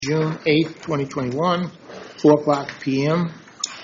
June 8th, 2021, 4 o'clock p.m.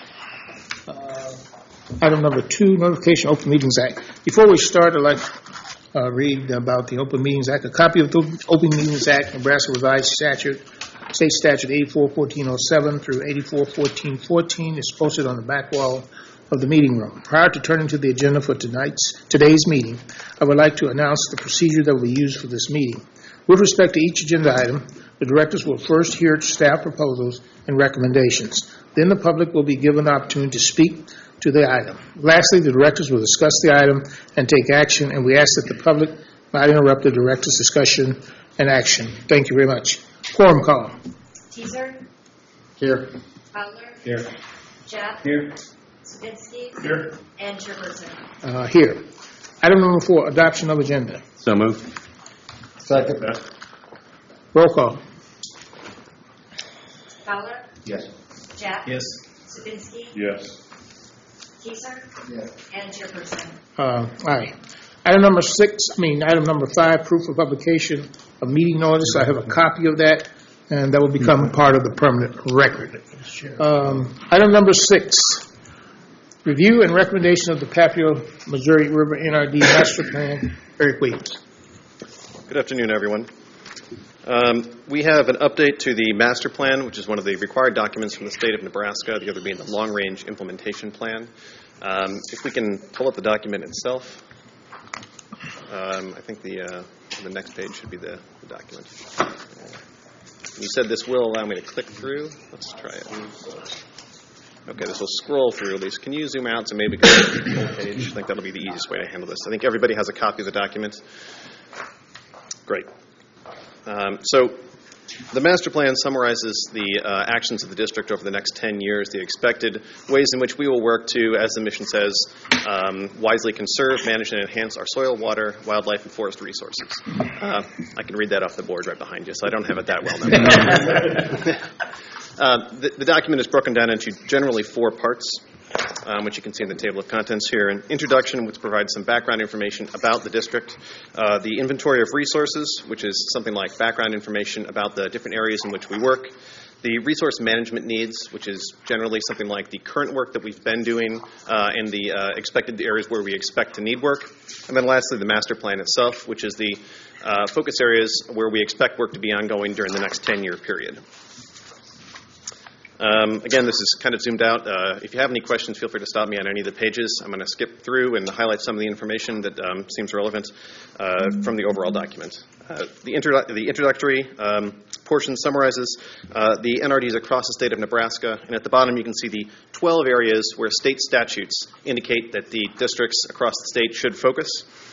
Item number 2, Notification of Open Meetings Act. Before we start, I'd like to read about the Open Meetings Act. A copy of the Open Meetings Act, Nebraska Revised Statute, State Statute 84-1407 through 84-1414 is posted on the back wall of the meeting room. Prior to turning to the agenda for today's meeting, I would like to announce the procedure that will be used for this meeting. With respect to each agenda item, the directors will first hear staff proposals and recommendations. Then the public will be given the opportunity to speak to the item. Lastly, the directors will discuss the item and take action, and we ask that the public not interrupt the directors' discussion and action. Thank you very much. Quorum call. Teaser. Here. Butler. Here. Jeff. Here. Sabinsky. Here. And Chairperson. Here. Item number 4, adoption of agenda. So moved. Second. Roll call. Butler. Yes. Jeff. Yes. Sabinsky. Yes. Teaser. Yes. And Chairperson. Aye. Item number 5, proof of publication of meeting notice. I have a copy of that, and that will become part of the permanent record. Item number 6, review and recommendation of the Papio Missouri River NRD Master Plan. Eric Williams. Good afternoon, everyone. We have an update to the master plan, which is one of the required documents from the state of Nebraska, the other being the long-range implementation plan. If we can pull up the document itself, I think the next page should be the document. You said this will allow me to click through. Let's try it. Okay, this will scroll through at least. Can you zoom out to maybe go to the full page? I think that'll be the easiest way to handle this. I think everybody has a copy of the document. Great. So the master plan summarizes the actions of the district over the next 10 years, the expected ways in which we will work to, as the mission says, wisely conserve, manage, and enhance our soil, water, wildlife, and forest resources. I can read that off the board right behind you, so I don't have it that well memorized. The document is broken down into generally 4 parts, which you can see in the table of contents here. An introduction, which provides some background information about the district. The inventory of resources, which is something like background information about the different areas in which we work. The resource management needs, which is generally something like the current work that we've been doing and the expected areas where we expect to need work. And then lastly, the master plan itself, which is the focus areas where we expect work to be ongoing during the next 10-year period. Again, this is kind of zoomed out. If you have any questions, feel free to stop me on any of the pages. I'm going to skip through and highlight some of the information that seems relevant from the overall document. The introductory portion summarizes the NRDs across the state of Nebraska, and at the bottom you can see the 12 areas where state statutes indicate that the districts across the state should focus.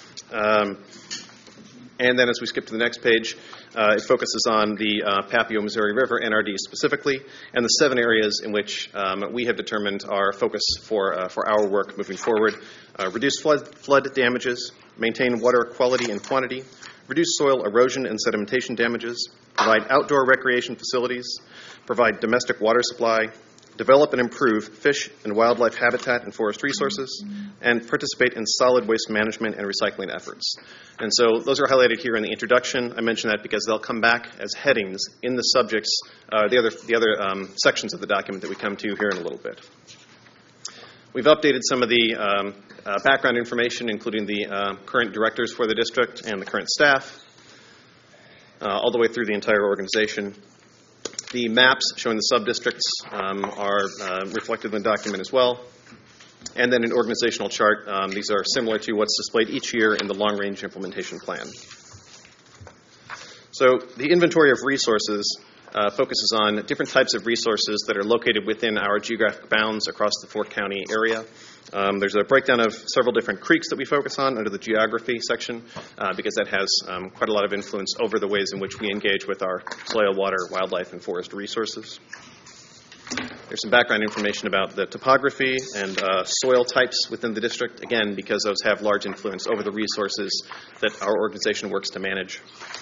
And then as we skip to the next page, it focuses on the Papio Missouri River NRD specifically, and the 7 areas in which we have determined our focus for our work moving forward. Reduce flood damages, maintain water quality and quantity, reduce soil erosion and sedimentation damages, provide outdoor recreation facilities, provide domestic water supply, develop and improve fish and wildlife habitat and forest resources, and participate in solid waste management and recycling efforts. And so those are highlighted here in the introduction. I mention that because they'll come back as headings in the subjects, the other sections of the document that we come to here in a little bit. We've updated some of the background information, including the current directors for the district and the current staff, all the way through the entire organization. The maps showing the sub-districts are reflected in the document as well. And then an organizational chart. These are similar to what's displayed each year in the long-range implementation plan. So the inventory of resources focuses on different types of resources that are located within our geographic bounds across the Fort County area. There's a breakdown of several different creeks that we focus on under the geography section because that has quite a lot of influence over the ways in which we engage with our soil, water, wildlife, and forest resources. There's some background information about the topography and soil types within the district, again, because those have large influence over the resources that our organization works to manage.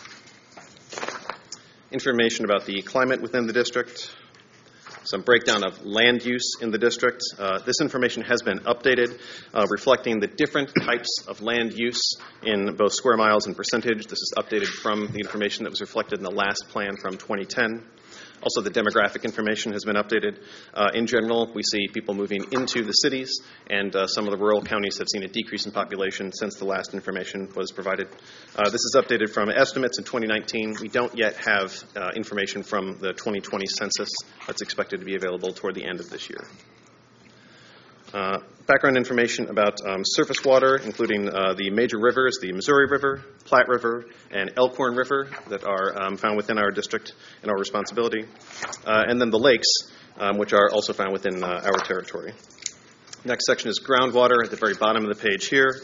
Information about the climate within the district, some breakdown of land use in the district. This information has been updated, reflecting the different types of land use in both square miles and percentage. This is updated from the information that was reflected in the last plan from 2010. Also, the demographic information has been updated. In general, we see people moving into the cities, and some of the rural counties have seen a decrease in population since the last information was provided. This is updated from estimates in 2019. We don't yet have information from the 2020 census that's expected to be available toward the end of this year. Background information about surface water, including the major rivers, the Missouri River, Platte River, and Elkhorn River that are found within our district and our responsibility, and then the lakes, which are also found within our territory. Next section is groundwater at the very bottom of the page here.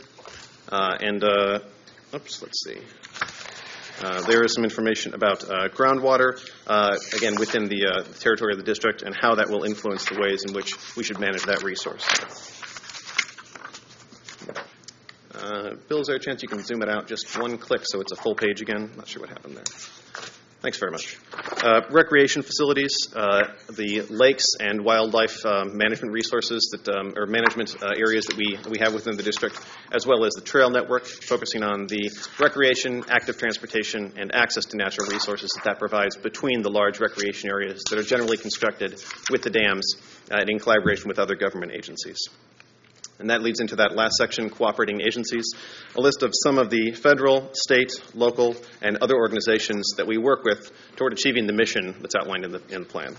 Let's see. There is some information about groundwater, again, within the territory of the district and how that will influence the ways in which we should manage that resource. Bill, is there a chance you can zoom it out just one click so it's a full page again? Not sure what happened there. Thanks very much. Recreation facilities, the lakes and wildlife management resources that, or management areas that we have within the district, as well as the trail network, focusing on the recreation, active transportation, and access to natural resources that provides between the large recreation areas that are generally constructed with the dams and in collaboration with other government agencies. And that leads into that last section, cooperating agencies, a list of some of the federal, state, local, and other organizations that we work with toward achieving the mission that's outlined in the plan.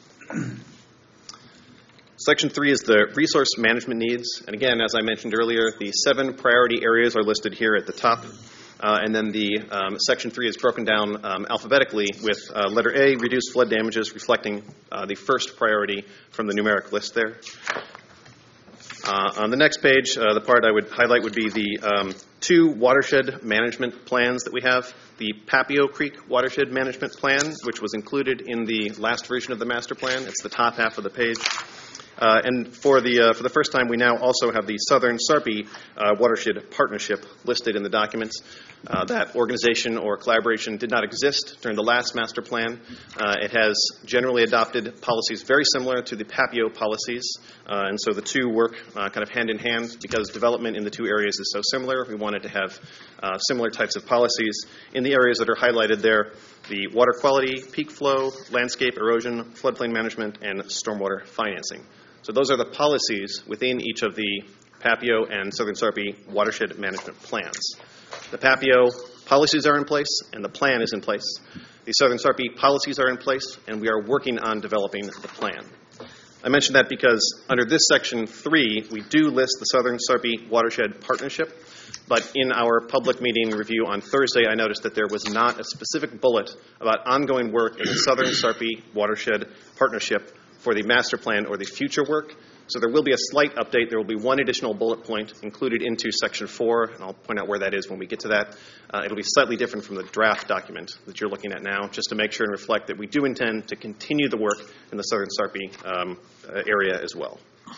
Section 3 is the resource management needs. And again, as I mentioned earlier, the 7 priority areas are listed here at the top. And then the Section 3 is broken down alphabetically with letter A, reduce flood damages, reflecting the first priority from the numeric list there. On the next page, the part I would highlight would be the 2 watershed management plans that we have. The Papio Creek Watershed Management Plan, which was included in the last version of the master plan. It's the top half of the page. And for the first time, we now also have the Southern Sarpy Watershed Partnership listed in the documents. That organization or collaboration did not exist during the last master plan. It has generally adopted policies very similar to the Papio policies, and so the two work kind of hand in hand because development in the 2 areas is so similar. We wanted to have similar types of policies in the areas that are highlighted there: the water quality, peak flow, landscape erosion, floodplain management, and stormwater financing. So those are the policies within each of the Papio and Southern Sarpy watershed management plans. The Papio policies are in place, and the plan is in place. The Southern Sarpy policies are in place, and we are working on developing the plan. I mention that because under this Section 3, we do list the Southern Sarpy Watershed Partnership, but in our public meeting review on Thursday, I noticed that there was not a specific bullet about ongoing work in the Southern Sarpy Watershed Partnership for the master plan or the future work. So there will be a slight update. There will be one additional bullet point included into Section 4, and I'll point out where that is when we get to that. It'll be slightly different from the draft document that you're looking at now, just to make sure and reflect that we do intend to continue the work in the Southern Sarpy area as well.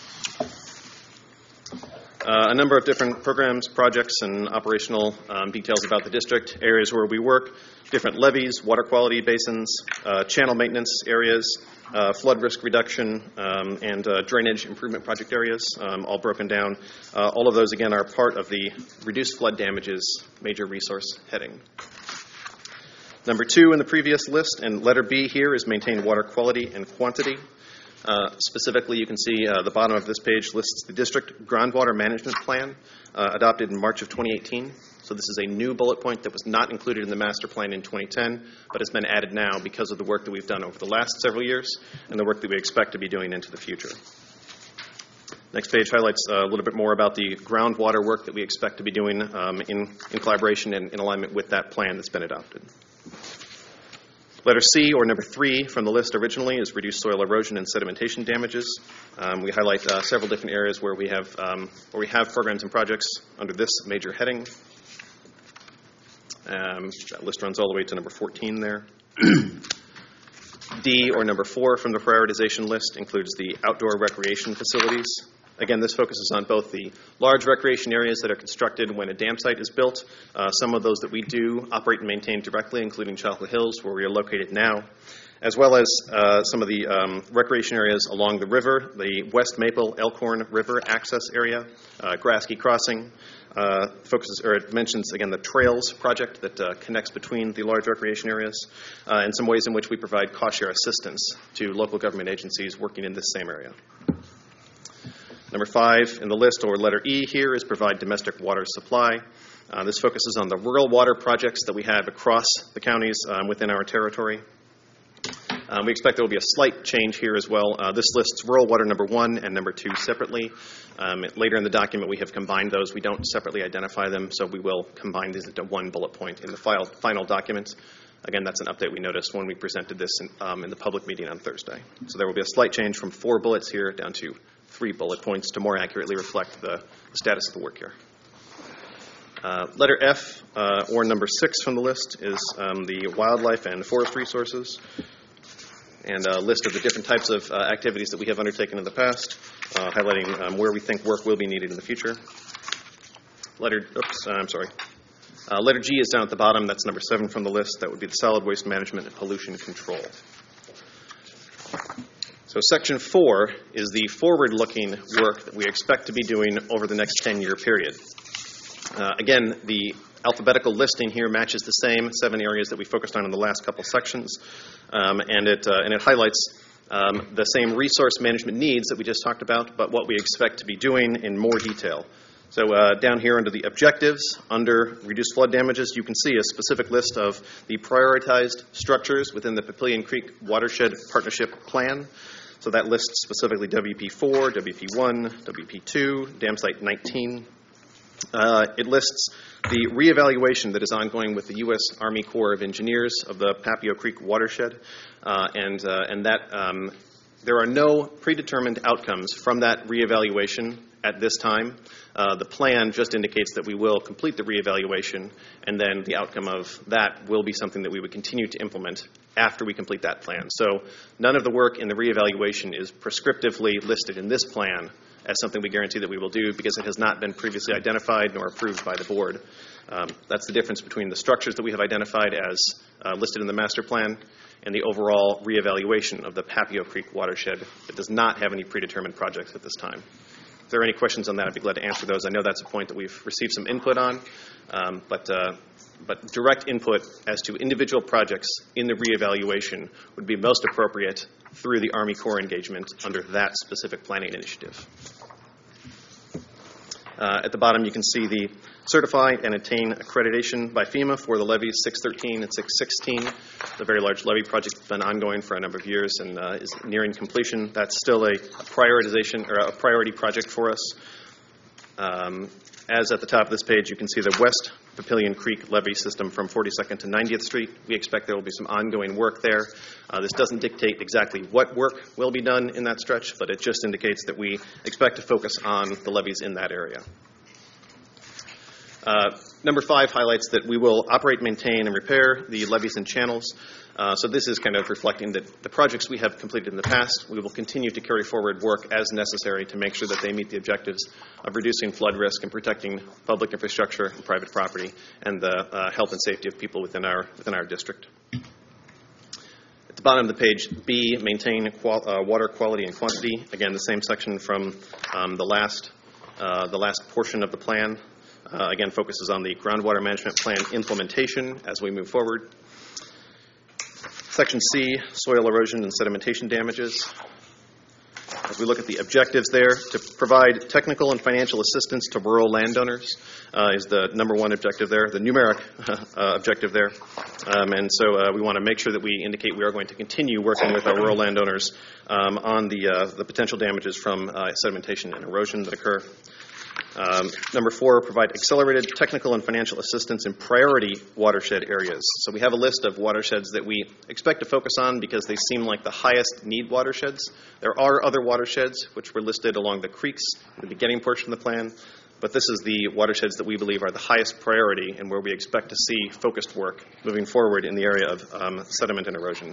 A number of different programs, projects, and operational details about the district, areas where we work, different levees, water quality basins, channel maintenance areas, flood risk reduction, and drainage improvement project areas, all broken down. All of those, again, are part of the reduced flood damages major resource heading. Number 2 in the previous list, and letter B here, is maintain water quality and quantity. Specifically, you can see the bottom of this page lists the district groundwater management plan adopted in March of 2018. So this is a new bullet point that was not included in the master plan in 2010, but has been added now because of the work that we've done over the last several years and the work that we expect to be doing into the future. Next page highlights a little bit more about the groundwater work that we expect to be doing in collaboration and in alignment with that plan that's been adopted. Letter C, or number 3 from the list originally, is reduce soil erosion and sedimentation damages. We highlight several different areas where we have programs and projects under this major heading. That list runs all the way to number 14 there. D, or number 4 from the prioritization list, includes the outdoor recreation facilities. Again, this focuses on both the large recreation areas that are constructed when a dam site is built, some of those that we do operate and maintain directly, including Chocolate Hills, where we are located now, as well as some of the recreation areas along the river, the West Maple Elkhorn River access area, Grasky Crossing. It mentions, again, the Trails project that connects between the large recreation areas, and some ways in which we provide cost share assistance to local government agencies working in this same area. Number 5 in the list, or letter E here, is provide domestic water supply. This focuses on the rural water projects that we have across the counties within our territory. We expect there will be a slight change here as well. This lists rural water number 1 and number 2 separately. Later in the document, we have combined those. We don't separately identify them, so we will combine these into one bullet point in the final document. Again, that's an update we noticed when we presented this in the public meeting on Thursday. So there will be a slight change from 4 bullets here down to 3 bullet points to more accurately reflect the status of the work here. Letter F, or number 6 from the list, is the wildlife and forest resources, and a list of the different types of activities that we have undertaken in the past, highlighting where we think work will be needed in the future. Letter G is down at the bottom. That's number 7 from the list. That would be the solid waste management and pollution control. So section 4 is the forward-looking work that we expect to be doing over the next 10-year period. Again, the alphabetical listing here matches the same 7 areas that we focused on in the last couple sections, and it highlights the same resource management needs that we just talked about, but what we expect to be doing in more detail. So down here under the objectives, under reduced flood damages, you can see a specific list of the prioritized structures within the Papillion Creek Watershed Partnership Plan. So that lists specifically WP4, WP1, WP2, Dam Site 19. It lists the reevaluation that is ongoing with the U.S. Army Corps of Engineers of the Papio Creek watershed, and that there are no predetermined outcomes from that reevaluation at this time. The plan just indicates that we will complete the reevaluation, and then the outcome of that will be something that we would continue to implement after we complete that plan. So none of the work in the reevaluation is prescriptively listed in this plan as something we guarantee that we will do because it has not been previously identified nor approved by the board. That's the difference between the structures that we have identified as listed in the master plan and the overall reevaluation of the Papio Creek watershed that does not have any predetermined projects at this time. If there are any questions on that, I'd be glad to answer those. I know that's a point that we've received some input on, but direct input as to individual projects in the reevaluation would be most appropriate through the Army Corps engagement under that specific planning initiative. At the bottom, you can see the certify and attain accreditation by FEMA for the levees 613 and 616. The very large levee project has been ongoing for a number of years and is nearing completion. That's still a prioritization or a priority project for us. As at the top of this page, you can see the West Papillion Creek levee system from 42nd to 90th Street. We expect there will be some ongoing work there. This doesn't dictate exactly what work will be done in that stretch, but it just indicates that we expect to focus on the levees in that area. Number 5 highlights that we will operate, maintain, and repair the levees and channels. So this is kind of reflecting that the projects we have completed in the past, we will continue to carry forward work as necessary to make sure that they meet the objectives of reducing flood risk and protecting public infrastructure and private property and the health and safety of people within our district. At the bottom of the page, B, maintain water quality and quantity. Again, the same section from the last portion of the plan. Again, focuses on the groundwater management plan implementation as we move forward. Section C, soil erosion and sedimentation damages. As we look at the objectives there, to provide technical and financial assistance to rural landowners is the number 1 objective there, the numeric objective there. And so we want to make sure that we indicate we are going to continue working with our rural landowners on the potential damages from sedimentation and erosion that occur. Number 4, provide accelerated technical and financial assistance in priority watershed areas. So we have a list of watersheds that we expect to focus on because they seem like the highest need watersheds. There are other watersheds which were listed along the creeks in the beginning portion of the plan, but this is the watersheds that we believe are the highest priority and where we expect to see focused work moving forward in the area of sediment and erosion.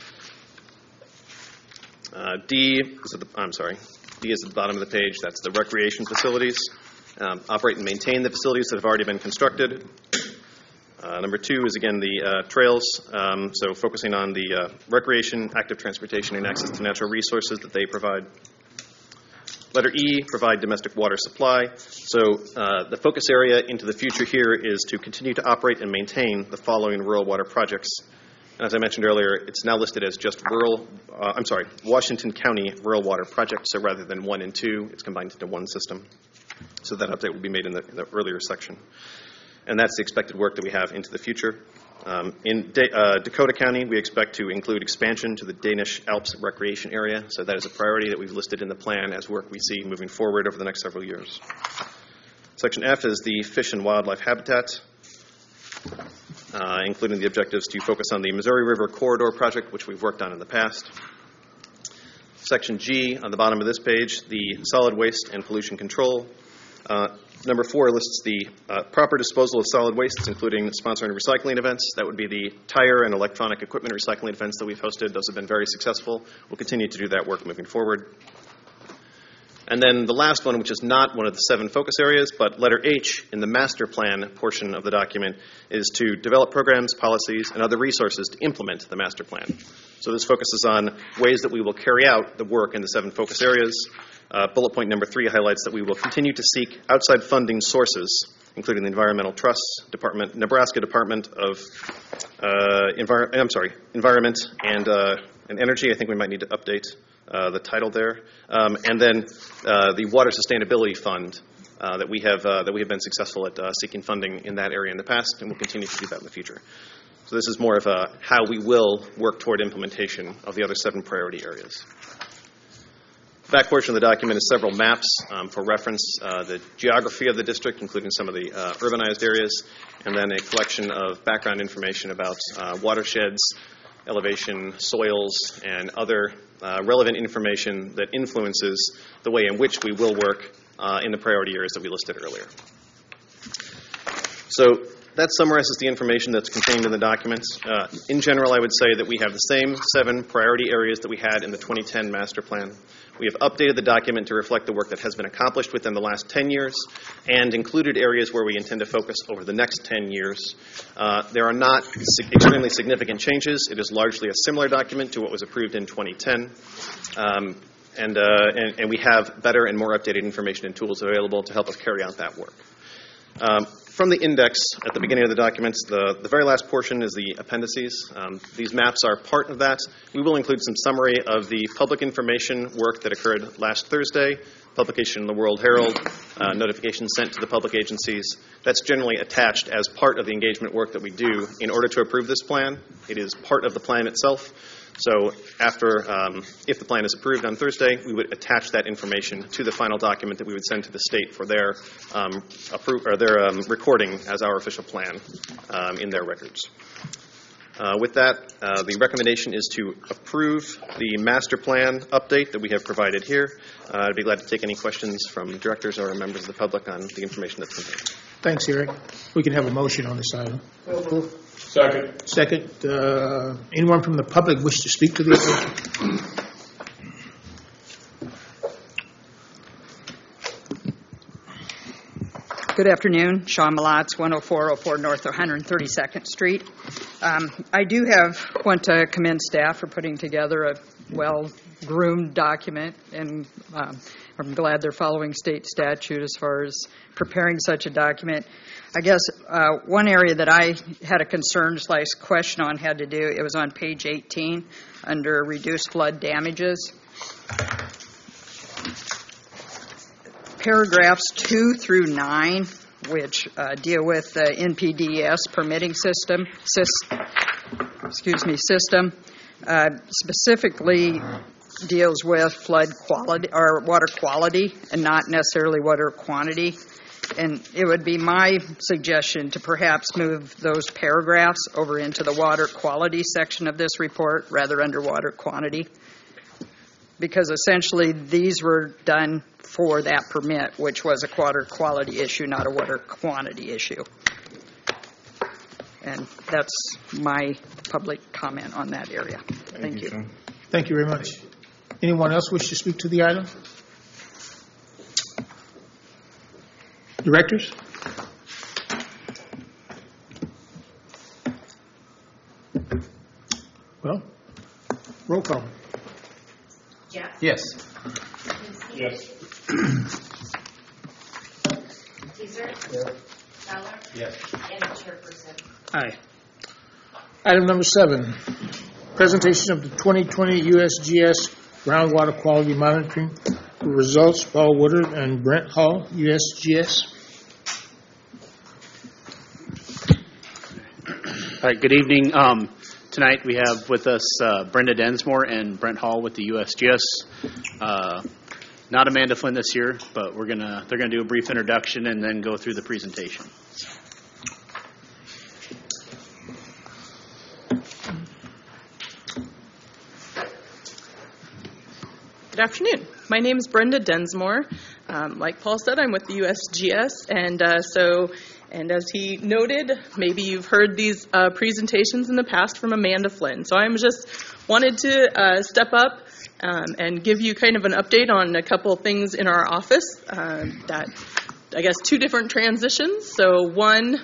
D is at the bottom of the page. That's the recreation facilities. Operate and maintain the facilities that have already been constructed. Number 2 is, again, the trails, so focusing on the recreation, active transportation, and access to natural resources that they provide. Letter E, provide domestic water supply. So the focus area into the future here is to continue to operate and maintain the following rural water projects. And as I mentioned earlier, it's now listed as just Washington County Rural Water Project. So rather than 1 and 2, it's combined into one system. So that update will be made in the earlier section. And that's the expected work that we have into the future. In Dakota County, we expect to include expansion to the Danish Alps recreation area. So that is a priority that we've listed in the plan as work we see moving forward over the next several years. Section F is the fish and wildlife habitat, including the objectives to focus on the Missouri River Corridor project, which we've worked on in the past. Section G, on the bottom of this page, the solid waste and pollution control. Number 4 lists the proper disposal of solid wastes, including sponsoring recycling events. That would be the tire and electronic equipment recycling events that we've hosted. Those have been very successful. We'll continue to do that work moving forward. And then the last one, which is not one of the 7 focus areas, but letter H in the master plan portion of the document, is to develop programs, policies, and other resources to implement the master plan. So this focuses on ways that we will carry out the work in the 7 focus areas. Bullet point number 3 highlights that we will continue to seek outside funding sources, including the Environmental Trust Department, Nebraska Department of Environment and Energy. I think we might need to update the title there, and then the Water Sustainability Fund that we have been successful at seeking funding in that area in the past, and we'll continue to do that in the future. So this is more of how we will work toward implementation of the other 7 priority areas. The back portion of the document is several maps for reference, the geography of the district, including some of the urbanized areas, and then a collection of background information about watersheds, elevation, soils, and other relevant information that influences the way in which we will work in the priority areas that we listed earlier. So that summarizes the information that's contained in the documents. In general, I would say that we have the same 7 priority areas that we had in the 2010 master plan. We have updated the document to reflect the work that has been accomplished within the last 10 years and included areas where we intend to focus over the next 10 years. There are not extremely significant changes. It is largely a similar document to what was approved in 2010. And we have better and more updated information and tools available to help us carry out that work. From the index at the beginning of the documents, the very last portion is the appendices. These maps are part of that. We will include some summary of the public information work that occurred last Thursday, publication in the World Herald, notifications sent to the public agencies. That's generally attached as part of the engagement work that we do in order to approve this plan. It is part of the plan itself. So after, if the plan is approved on Thursday, we would attach that information to the final document that we would send to the state for their recording as our official plan in their records. With that, the recommendation is to approve the master plan update that we have provided here. I'd be glad to take any questions from directors or members of the public on the information that's contained. Thanks, Eric. We can have a motion on this item. Second. Anyone from the public wish to speak to this? Good afternoon. Sean Malatz, 10404 North 132nd Street. I do want to commend staff for putting together a well-groomed document, and I'm glad they're following state statute as far as preparing such a document. I guess one area that I had a concern/question on had to do, it was on page 18 under reduced flood damages. Paragraphs 2 through 9, which deal with the NPDES permitting system, specifically deals with flood quality or water quality and not necessarily water quantity. And it would be my suggestion to perhaps move those paragraphs over into the water quality section of this report rather under water quantity, because essentially these were done for that permit, which was a water quality issue, not a water quantity issue. And that's my public comment on that area. Thank you. Thank you very much. Anyone else wish to speak to the item? Directors? Well, roll call. Jeff? Yes. Kaminsky? Yes. Keiser? Fowler? Yes. And the chairperson. Aye. Item number 7, presentation of the 2020 USGS groundwater quality monitoring results, Paul Woodard and Brent Hall, USGS. All right, good evening. Tonight we have with us Brenda Densmore and Brent Hall with the USGS. Not Amanda Flynn this year, but they're gonna do a brief introduction and then go through the presentation. Good afternoon. My name is Brenda Densmore. Like Paul said, I'm with the USGS, and as he noted, maybe you've heard these presentations in the past from Amanda Flynn. So I'm just wanted to step up and give you kind of an update on a couple things in our office that, I guess, 2 different transitions. So one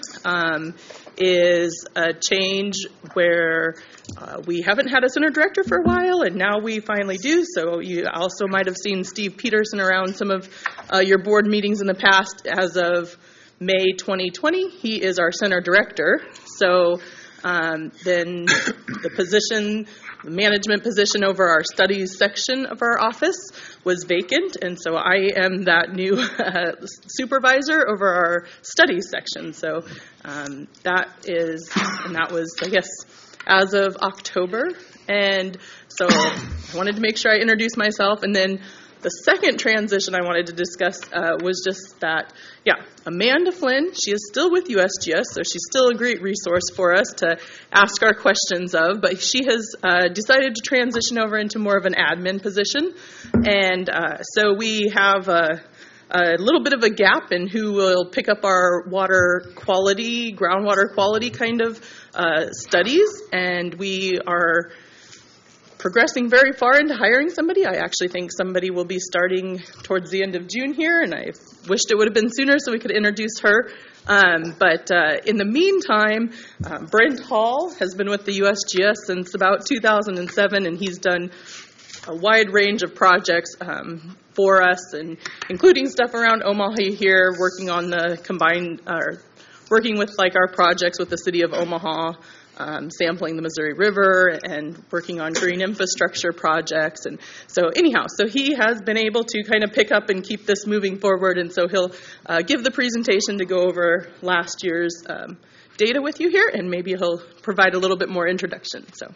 is a change where we haven't had a center director for a while, and now we finally do. So you also might have seen Steve Peterson around some of your board meetings in the past. As of May 2020, he is our center director. So then the position, the management position over our studies section of our office was vacant, and so I am that new supervisor over our studies section. So that was, I guess, as of October. And so I wanted to make sure I introduced myself. And then the second transition I wanted to discuss was just that, Amanda Flynn, she is still with USGS, so she's still a great resource for us to ask our questions of, but she has decided to transition over into more of an admin position. And so we have a little bit of a gap in who will pick up our water quality, groundwater quality kind of studies, and we are progressing very far into hiring somebody. I actually think somebody will be starting towards the end of June here, and I wished it would have been sooner so we could introduce her. But in the meantime, Brent Hall has been with the USGS since about 2007, and he's done a wide range of projects for us, and including stuff around Omaha here, working on the working with like our projects with the city of Omaha, sampling the Missouri River, and working on green infrastructure projects. And so anyhow, so he has been able to kind of pick up and keep this moving forward, and so he'll give the presentation to go over last year's data with you here, and maybe he'll provide a little bit more introduction. So.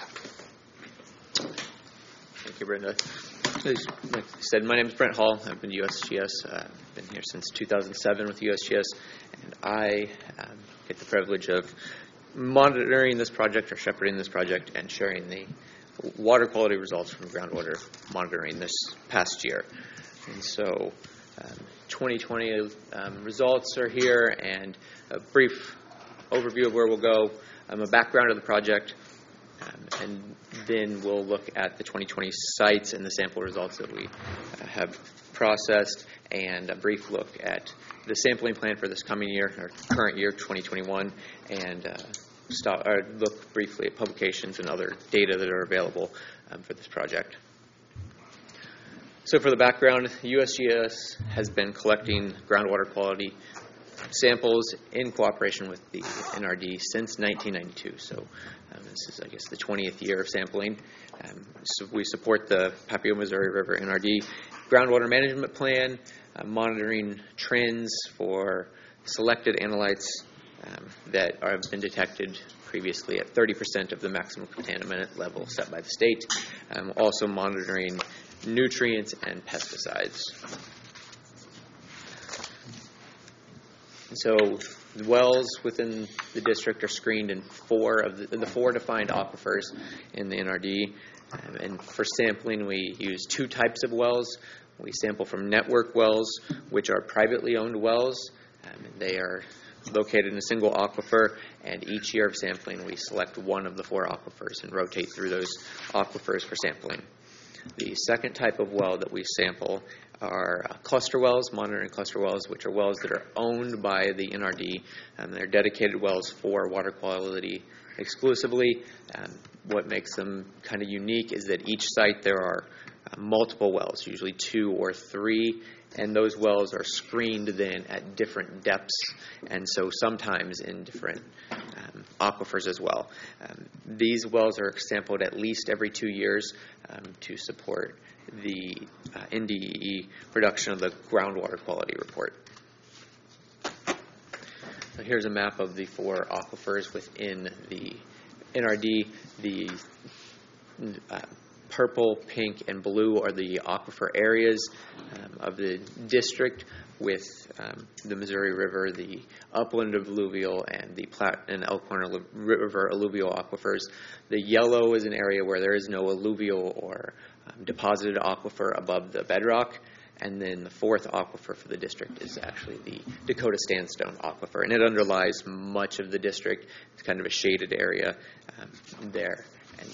Thank you, Brenda. Like I said, my name is Brent Hall. I've been to USGS. I've been here since 2007 with USGS, and I get the privilege of monitoring this project or shepherding this project and sharing the water quality results from groundwater monitoring this past year. And so 2020 results are here, and a brief overview of where we'll go, a background of the project, and then we'll look at the 2020 sites and the sample results that we have processed, and a brief look at the sampling plan for this coming year, or current year, 2021, and look briefly at publications and other data that are available for this project. So for the background, USGS has been collecting groundwater quality samples in cooperation with the NRD since 1992. So this is, I guess, the 20th year of sampling. So we support the Papio Missouri River NRD groundwater management plan, monitoring trends for selected analytes that have been detected previously at 30% of the maximum contaminant level set by the state. Also monitoring nutrients and pesticides. So the wells within the district are screened in 4 of the 4 defined aquifers in the NRD. And for sampling, we use 2 types of wells. We sample from network wells, which are privately owned wells. They are located in a single aquifer, and each year of sampling, we select one of the 4 aquifers and rotate through those aquifers for sampling. The second type of well that we sample are cluster wells, monitoring cluster wells, which are wells that are owned by the NRD, and they're dedicated wells for water quality exclusively. What makes them kind of unique is that each site there are multiple wells, usually 2 or 3, and those wells are screened then at different depths, and so sometimes in different aquifers as well. These wells are sampled at least every 2 years to support the NDEE production of the groundwater quality report. So here's a map of the 4 aquifers within the NRD. The purple, pink, and blue are the aquifer areas of the district, with the Missouri River, the upland alluvial, and the Platte and Elkhorn River alluvial aquifers. The yellow is an area where there is no alluvial or deposited aquifer above the bedrock. And then the 4th aquifer for the district is actually the Dakota Sandstone aquifer, and it underlies much of the district. It's kind of a shaded area there.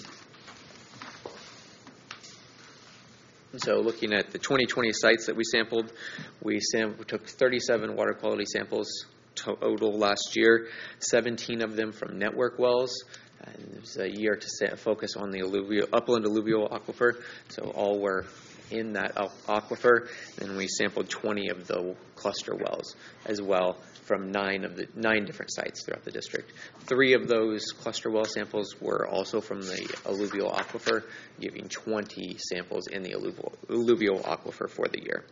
And so looking at the 2020 sites that we sampled, we took 37 water quality samples total last year, 17 of them from network wells. And it was a year to focus on the upland alluvial aquifer, so all were in that aquifer. And we sampled 20 of the cluster wells as well from 9 different sites throughout the district. 3 of those cluster well samples were also from the alluvial aquifer, giving 20 samples in the alluvial aquifer for the year.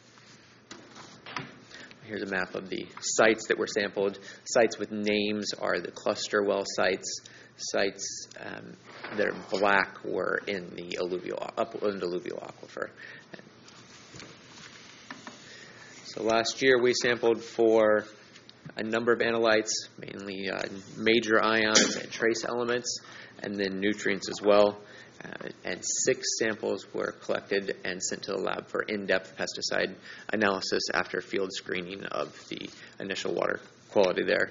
Here's a map of the sites that were sampled. Sites with names are the cluster well sites. Sites that are black were in the upland alluvial aquifer. So last year we sampled for a number of analytes, mainly major ions and trace elements, and then nutrients as well. And 6 samples were collected and sent to the lab for in-depth pesticide analysis after field screening of the initial water quality there.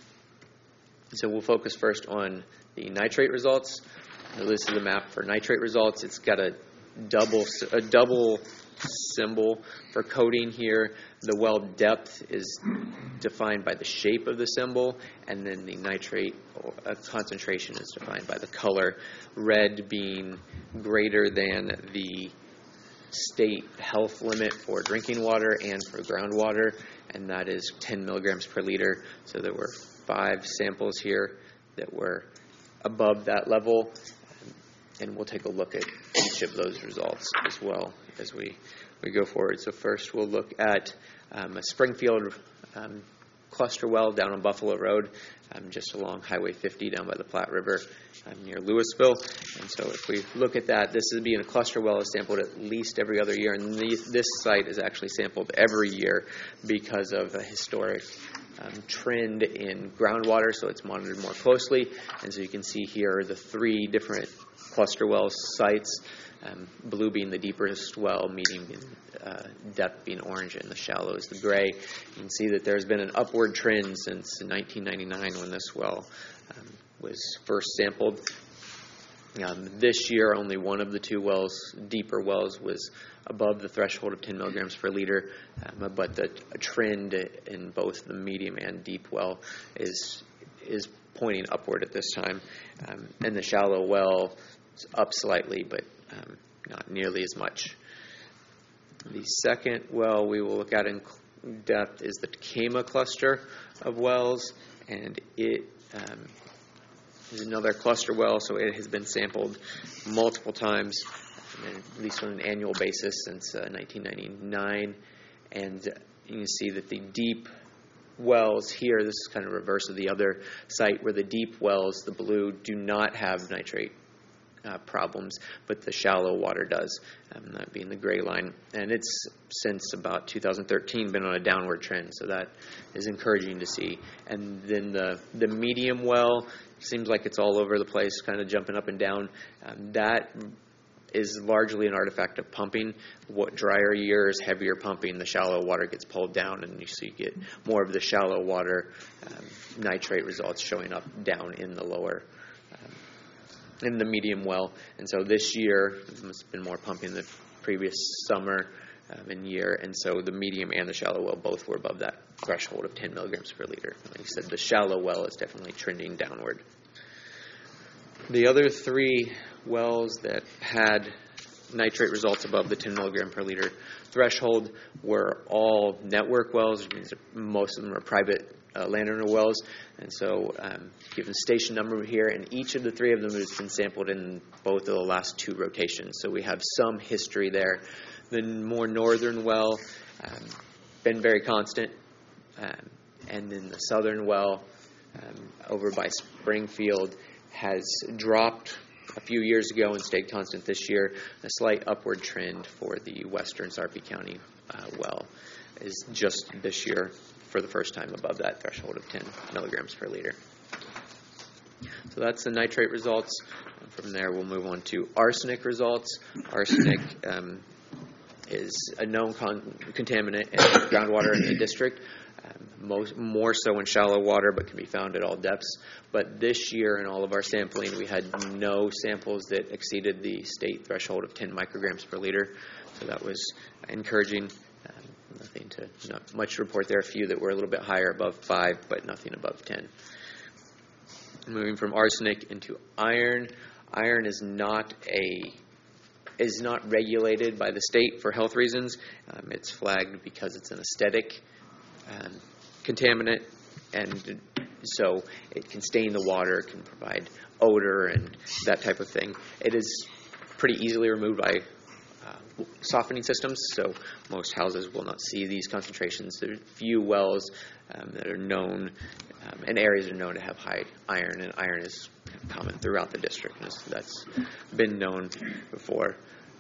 So we'll focus first on the nitrate results. So this is a map for nitrate results. It's got a double symbol for coding here. The well depth is defined by the shape of the symbol, and then the nitrate concentration is defined by the color, red being greater than the state health limit for drinking water and for groundwater, and that is 10 milligrams per liter. So there were 5 samples here that were above that level, and we'll take a look at each of those results as well as we go forward. So first we'll look at a Springfield cluster well down on Buffalo Road, just along Highway 50 down by the Platte River near Louisville. And so if we look at that, this is being a cluster well is sampled at least every other year, and this site is actually sampled every year because of a historic trend in groundwater, so it's monitored more closely. And so you can see here the 3 different cluster well sites, blue being the deepest well, medium being depth being orange, and the shallow is the gray. You can see that there's been an upward trend since 1999 when this well was first sampled. This year, only one of the 2 wells, deeper wells, was above the threshold of 10 milligrams per liter, but the trend in both the medium and deep well is pointing upward at this time. And the shallow well is up slightly, but not nearly as much. The second well we will look at in depth is the Takema cluster of wells, and it is another cluster well, so it has been sampled multiple times, at least on an annual basis since 1999. And you can see that the deep wells here, this is kind of reverse of the other site, where the deep wells, the blue, do not have nitrate problems, but the shallow water does, that being the gray line. And it's since about 2013 been on a downward trend, so that is encouraging to see. And then the medium well seems like it's all over the place, kind of jumping up and down. That is largely an artifact of pumping. What drier years, heavier pumping, the shallow water gets pulled down, and so you get more of the shallow water nitrate results showing up down in the lower in the medium well. And so this year there's been more pumping the previous summer and year, and so the medium and the shallow well both were above that threshold of 10 milligrams per liter. Like I said, the shallow well is definitely trending downward. The other 3 wells that had nitrate results above the 10 milligram per liter threshold were all network wells, which means that most of them are private landowner wells. And so given station number here, and each of the 3 of them has been sampled in both of the last 2 rotations. So we have some history there. The more northern well, been very constant. And then the southern well over by Springfield has dropped a few years ago and stayed constant this year. A slight upward trend for the western Sarpy County well is just this year for the first time above that threshold of 10 milligrams per liter. So that's the nitrate results. And from there, we'll move on to arsenic results. Arsenic is a known contaminant in groundwater in the district. More so in shallow water, but can be found at all depths. But this year in all of our sampling, we had no samples that exceeded the state threshold of 10 micrograms per liter. So that was encouraging. Not much to report there. A few that were a little bit higher, above 5, but nothing above 10. Moving from arsenic into iron. Iron is not regulated by the state for health reasons. It's flagged because it's an aesthetic contaminant, and so it can stain the water, can provide odor and that type of thing. It is pretty easily removed by softening systems, so most houses will not see these concentrations. There are few wells that are known, and areas are known to have high iron, and iron is common throughout the district, and that's been known before.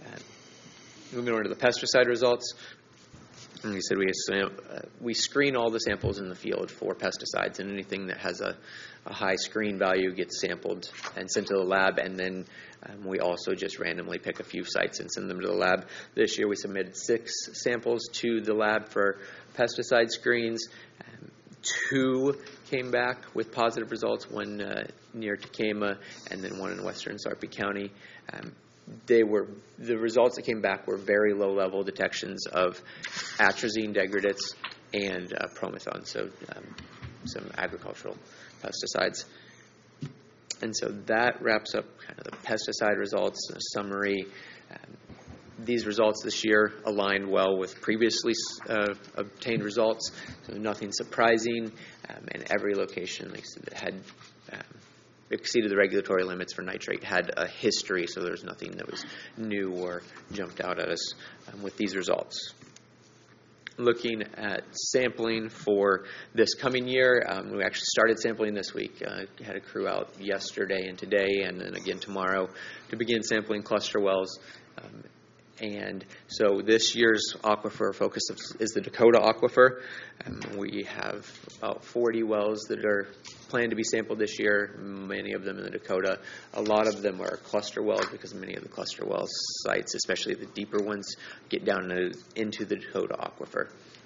Moving on to the pesticide results. And we said we screen all the samples in the field for pesticides, and anything that has a high screen value gets sampled and sent to the lab, and then we also just randomly pick a few sites and send them to the lab. This year we submitted 6 samples to the lab for pesticide screens. 2 came back with positive results, one near Tekamah and then one in western Sarpy County. The results that came back were very low-level detections of atrazine degradates and promethone, so some agricultural pesticides. And so that wraps up kind of the pesticide results, a summary. These results this year aligned well with previously obtained results, so nothing surprising, and every location that had exceeded the regulatory limits for nitrate had a history, so there's nothing that was new or jumped out at us with these results. Looking at sampling for this coming year, we actually started sampling this week. Had a crew out yesterday and today, and then again tomorrow to begin sampling cluster wells. And so this year's aquifer focus is the Dakota Aquifer. We have about 40 wells that are planned to be sampled this year, many of them in the Dakota. A lot of them are cluster wells because many of the cluster well sites, especially the deeper ones, get down into the Dakota Aquifer.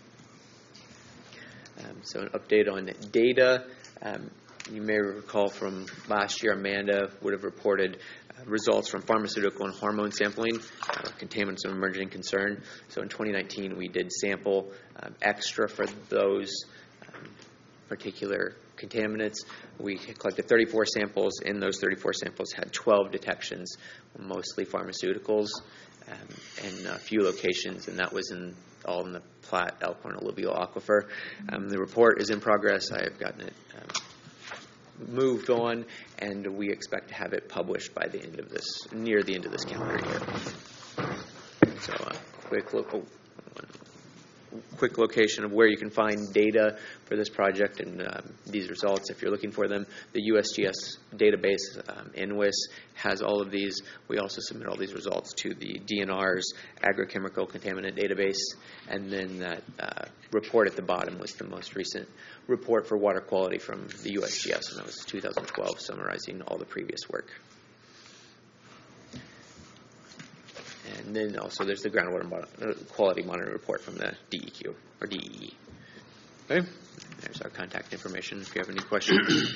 So an update on data. You may recall from last year, Amanda would have reported results from pharmaceutical and hormone sampling, contaminants of emerging concern. So in 2019, we did sample extra for those particular contaminants. We collected 34 samples. In those 34 samples had 12 detections, mostly pharmaceuticals, and a few locations, and that was all in the Platte, Elkhorn, Alluvial Aquifer. The report is in progress. I have gotten it moved on, and we expect to have it published by the end of near the end of this calendar year. So quick location of where you can find data for this project and these results if you're looking for them. The USGS database, NWIS, has all of these. We also submit all these results to the DNR's agrochemical contaminant database, and then that report at the bottom was the most recent report for water quality from the USGS, and that was 2012, summarizing all the previous work. And then also there's the groundwater quality monitoring report from the DEQ, or DEE. Okay, there's our contact information if you have any questions.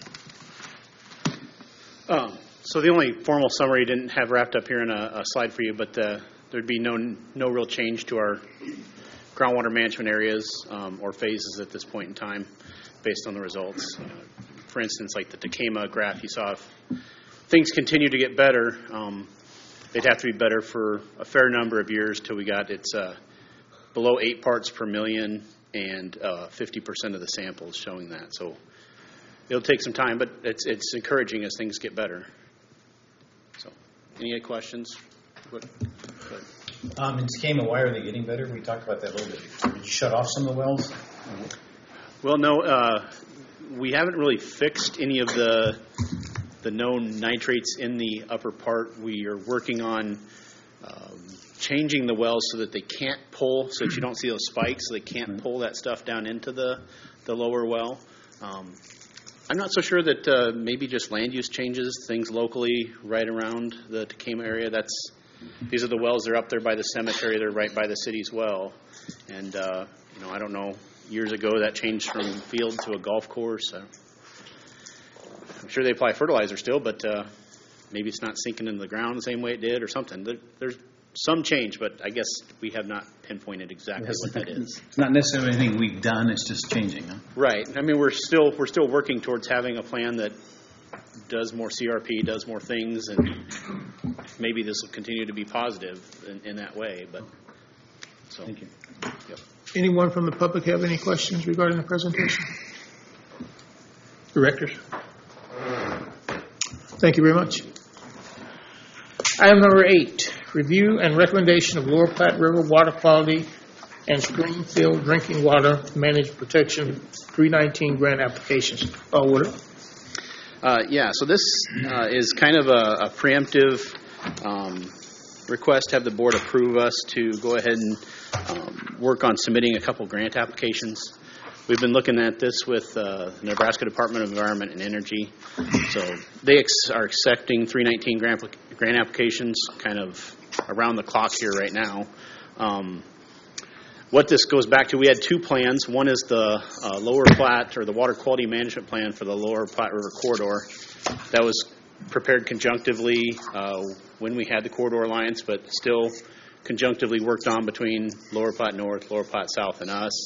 So the only formal summary didn't have wrapped up here in a slide for you, but there'd be no real change to our groundwater management areas or phases at this point in time based on the results. For instance, like the Tekamah graph you saw, things continue to get better, they'd have to be better for a fair number of years till we got it's below 8 parts per million and 50% of the samples showing that. So it'll take some time, but it's encouraging as things get better. So, any other questions? Go ahead. In Sakama, why are they getting better? We talked about that a little bit before. Did you shut off some of the wells? Well, no, we haven't really fixed any of the known nitrates in the upper part. We are working on changing the wells so that they can't pull, so that you don't see those spikes, so they can't pull that stuff down into the lower well. I'm not so sure that maybe just land use changes things locally right around the Sakama area. These are the wells. They're up there by the cemetery. They're right by the city's well. And, I don't know, years ago that changed from field to a golf course. I'm sure they apply fertilizer still, but maybe it's not sinking into the ground the same way it did or something. There's some change, but I guess we have not pinpointed exactly what that is. It's not necessarily anything we've done. It's just changing, huh? Right. I mean, we're still working towards having a plan that does more CRP, does more things, and maybe this will continue to be positive in that way. But so, Thank you. Yep. Anyone from the public have any questions regarding the presentation? Directors? Thank you very much. Item number 8, review and recommendation of Lower Platte River water quality and Springfield drinking water managed protection 319 grant applications. Woodard? So this is kind of a preemptive request to have the board approve us to go ahead and work on submitting a couple grant applications. We've been looking at this with the Nebraska Department of Environment and Energy. So they are accepting 319 grant applications kind of around the clock here right now. What this goes back to, we had 2 plans. One is the Lower Platte, or the Water Quality Management Plan for the Lower Platte River Corridor. That was prepared conjunctively when we had the Corridor Alliance, but still conjunctively worked on between Lower Platte North, Lower Platte South, and us.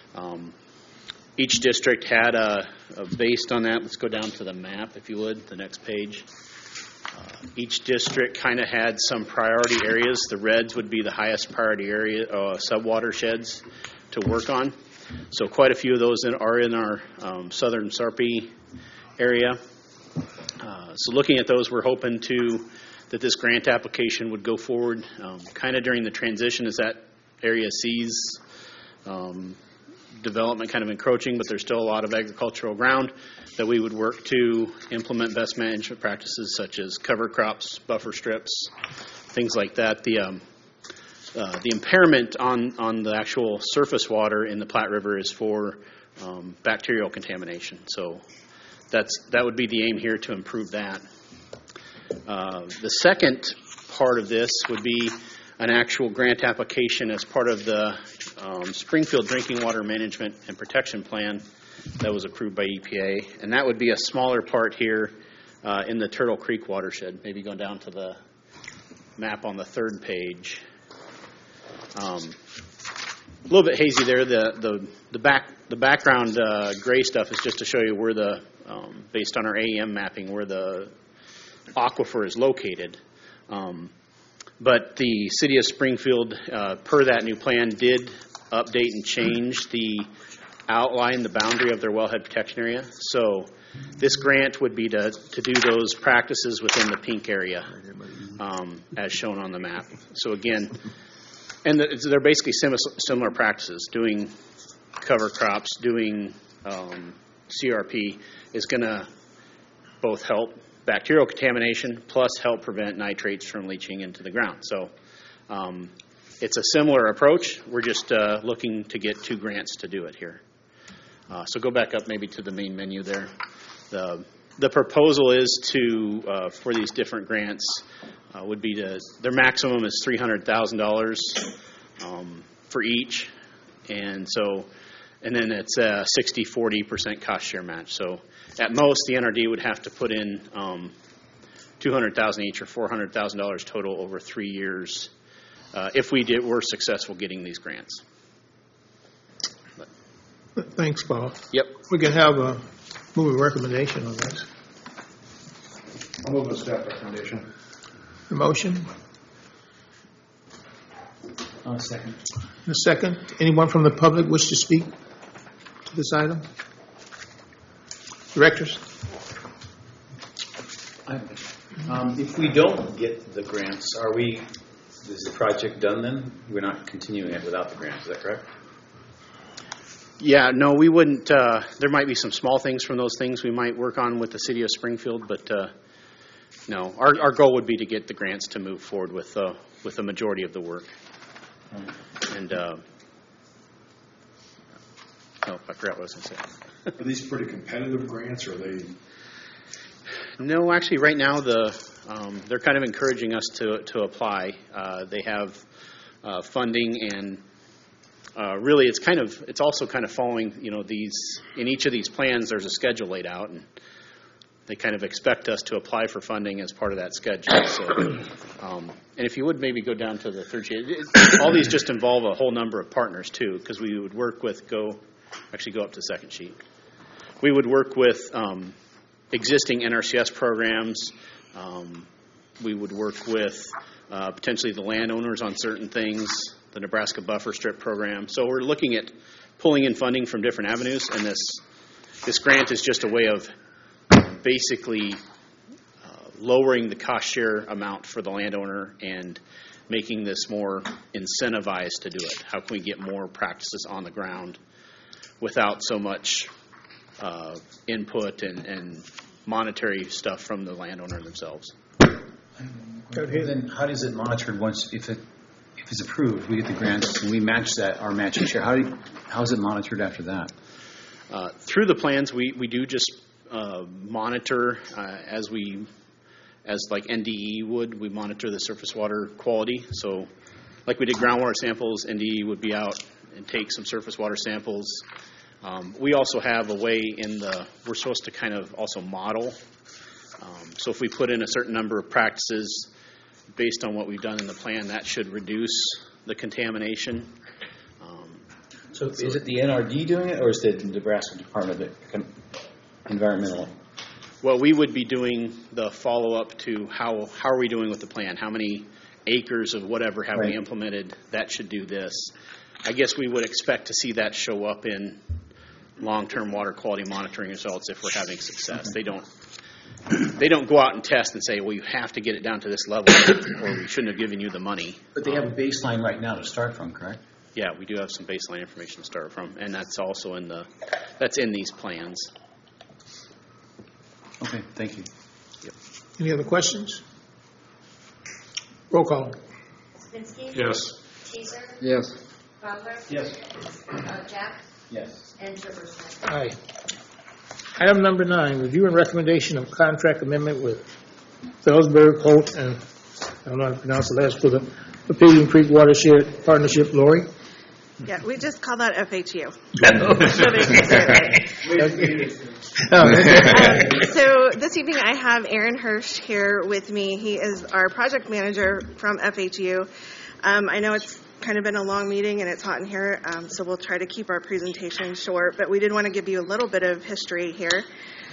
Each district had based on that, let's go down to the map, if you would, the next page. Each district kind of had some priority areas. The reds would be the highest priority area, subwatersheds to work on. So quite a few of those are in our southern Sarpy area. So looking at those, we're hoping that this grant application would go forward kind of during the transition as that area sees development kind of encroaching, but there's still a lot of agricultural ground that we would work to implement best management practices such as cover crops, buffer strips, things like that. The impairment on the actual surface water in the Platte River is for bacterial contamination. So that would be the aim here, to improve that. The second part of this would be an actual grant application as part of the Springfield Drinking Water Management and Protection Plan that was approved by EPA. And that would be a smaller part here in the Turtle Creek watershed. Maybe going down to the map on the 3rd page. A little bit hazy there. The background gray stuff is just to show you where based on our AEM mapping, where the aquifer is located. But the city of Springfield, per that new plan, did update and change the outline, the boundary of their wellhead protection area. So this grant would be to do those practices within the pink area, as shown on the map. So again, and they're basically similar practices. Doing cover crops, doing CRP is going to both help bacterial contamination plus help prevent nitrates from leaching into the ground. So it's a similar approach. We're just looking to get 2 grants to do it here. So go back up maybe to the main menu there. The proposal is to, for these different grants, would be their maximum is $300,000 for each. And then it's a 60-40% cost share match. So at most, the NRD would have to put in $200,000 each, or $400,000 total over 3 years, if were successful getting these grants. Thanks, Paul. Yep. We can have a moving recommendation on this. I'll move the staff recommendation. The motion? Second. A second. Anyone from the public wish to speak to this item? Directors? If we don't get the grants, is the project done then? We're not continuing it without the grants, is that correct? Yeah, no, we wouldn't. There might be some small things from those things we might work on with the city of Springfield, but no, our goal would be to get the grants to move forward with the majority of the work. And oh, I forgot what I was going to say. Are these pretty competitive grants, or are they? No, actually, right now they're kind of encouraging us to apply. They have funding, and really, it's also kind of following. These in each of these plans, there's a schedule laid out, and they kind of expect us to apply for funding as part of that schedule. So, and if you would maybe go down to the third sheet, all these just involve a whole number of partners too, because we would work with go up to the second sheet. We would work with existing NRCS programs. We would work with potentially the landowners on certain things, the Nebraska Buffer Strip program. So we're looking at pulling in funding from different avenues, and this grant is just a way of basically lowering the cost share amount for the landowner and making this more incentivized to do it. How can we get more practices on the ground without so much input and monetary stuff from the landowner themselves? Then how does it monitor if it's approved, we get the grants and we match our matching share? How is it monitored after that? Through the plans, we do just monitor as like NDE would. We monitor the surface water quality. So like we did groundwater samples, NDE would be out and take some surface water samples. We also have a way we're supposed to kind of also model. So if we put in a certain number of practices based on what we've done in the plan, that should reduce the contamination. So is it the NRD doing it, or is it the Nebraska Department of Environmental? Well, we would be doing the follow-up to how are we doing with the plan? How many acres of whatever have we implemented? That should do this. I guess we would expect to see that show up in long-term water quality monitoring results if we're having success. They don't go out and test and say, well, you have to get it down to this level, or we shouldn't have given you the money. But they have a baseline right now to start from, correct? Yeah, we do have some baseline information to start from, and that's also that's in these plans. Okay, thank you. Yep. Any other questions? Roll call. Kaminsky? Yes. Teaser? Yes. Fowler? Yes. Jeff? Yes. And Jefferson. Aye. Item number 9, review and recommendation of contract amendment with Felsberg, Holt, and I don't know how to pronounce the last, for the Papillion Creek Watershed Partnership. Lori? Yeah, we just call that FHU. So this evening I have Aaron Hirsch here with me. He is our project manager from FHU. I know it's kind of been a long meeting and it's hot in here, so we'll try to keep our presentation short, but we did want to give you a little bit of history here.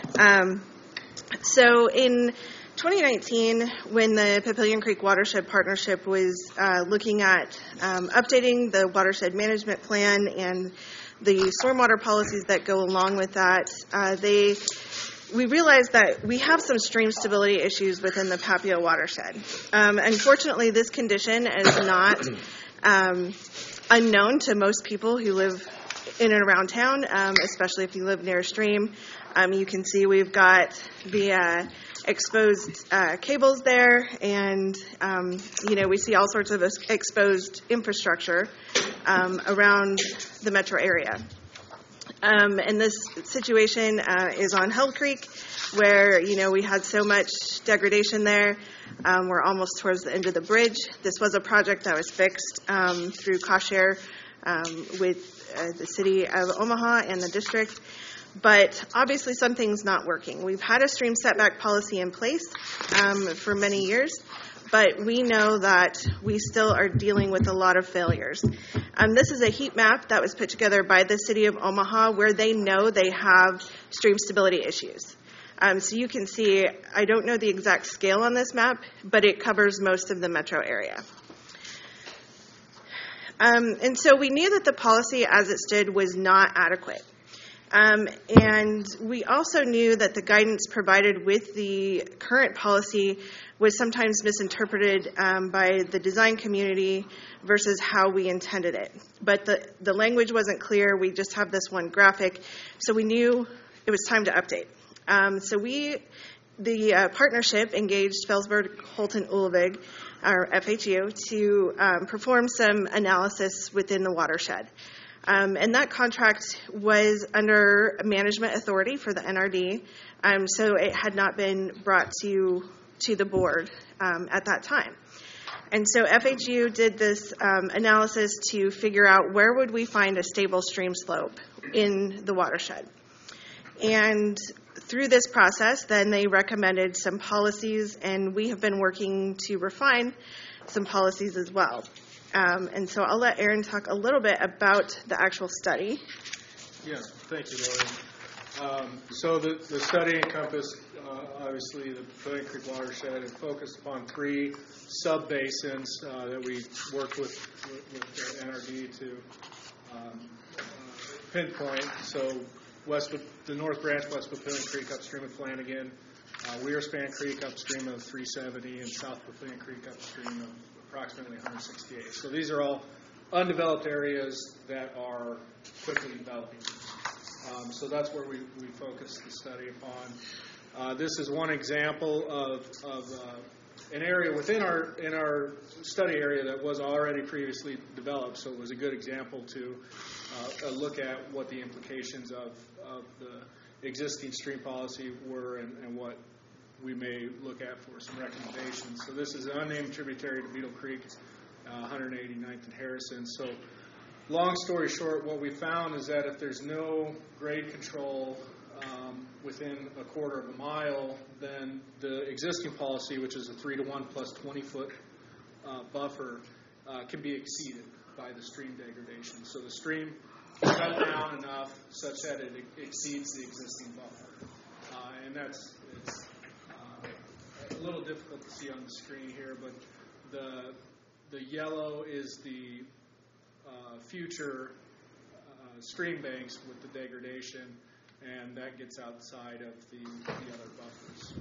So in 2019, when the Papillion Creek Watershed Partnership was looking at updating the watershed management plan and the stormwater policies that go along with that, we realized that we have some stream stability issues within the Papio watershed. Unfortunately, this condition is not unknown to most people who live in and around town, especially if you live near a stream. You can see we've got the exposed cables there, and we see all sorts of exposed infrastructure around the metro area. And this situation is on Held Creek, where we had so much degradation there. We're almost towards the end of the bridge. This was a project that was fixed through cost share with the city of Omaha and the district. But obviously something's not working. We've had a stream setback policy in place for many years, but we know that we still are dealing with a lot of failures. This is a heat map that was put together by the city of Omaha where they know they have stream stability issues. So you can see, I don't know the exact scale on this map, but it covers most of the metro area. And so we knew that the policy as it stood was not adequate. And we also knew that the guidance provided with the current policy was sometimes misinterpreted by the design community versus how we intended it. But the language wasn't clear. We just have this one graphic. So we knew it was time to update. So the partnership engaged Felsberg, Holton, Ulvig, our FHU, to perform some analysis within the watershed. And that contract was under management authority for the NRD, so it had not been brought to the board at that time. And so FHU did this analysis to figure out where would we find a stable stream slope in the watershed. And through this process, then they recommended some policies, and we have been working to refine some policies as well. And so I'll let Aaron talk a little bit about the actual study. Yeah, thank you, Lori. So the study encompassed, obviously, the Papillion Creek watershed and focused upon 3 sub-basins that we worked with the NRD to pinpoint. So the North Branch, West Papillion Creek upstream of Flanagan, Wearspan Creek upstream of 370, and South Papillion Creek upstream of approximately 168. So these are all undeveloped areas that are quickly developing. So that's where we focus the study upon. This is one example of an area within our study area that was already previously developed. So it was a good example to look at what the implications of the existing stream policy were and what we may look at for some recommendations. So this is an unnamed tributary to Beetle Creek, 189th and Harrison. So long story short, what we found is that if there's no grade control within a quarter of a mile, then the existing policy, which is a 3-to-1 plus 20-foot buffer, can be exceeded by the stream degradation. So the stream is cut down enough such that it exceeds the existing buffer. And it's a little difficult to see on the screen here, but the yellow is the future stream banks with the degradation, and that gets outside of the other buffers.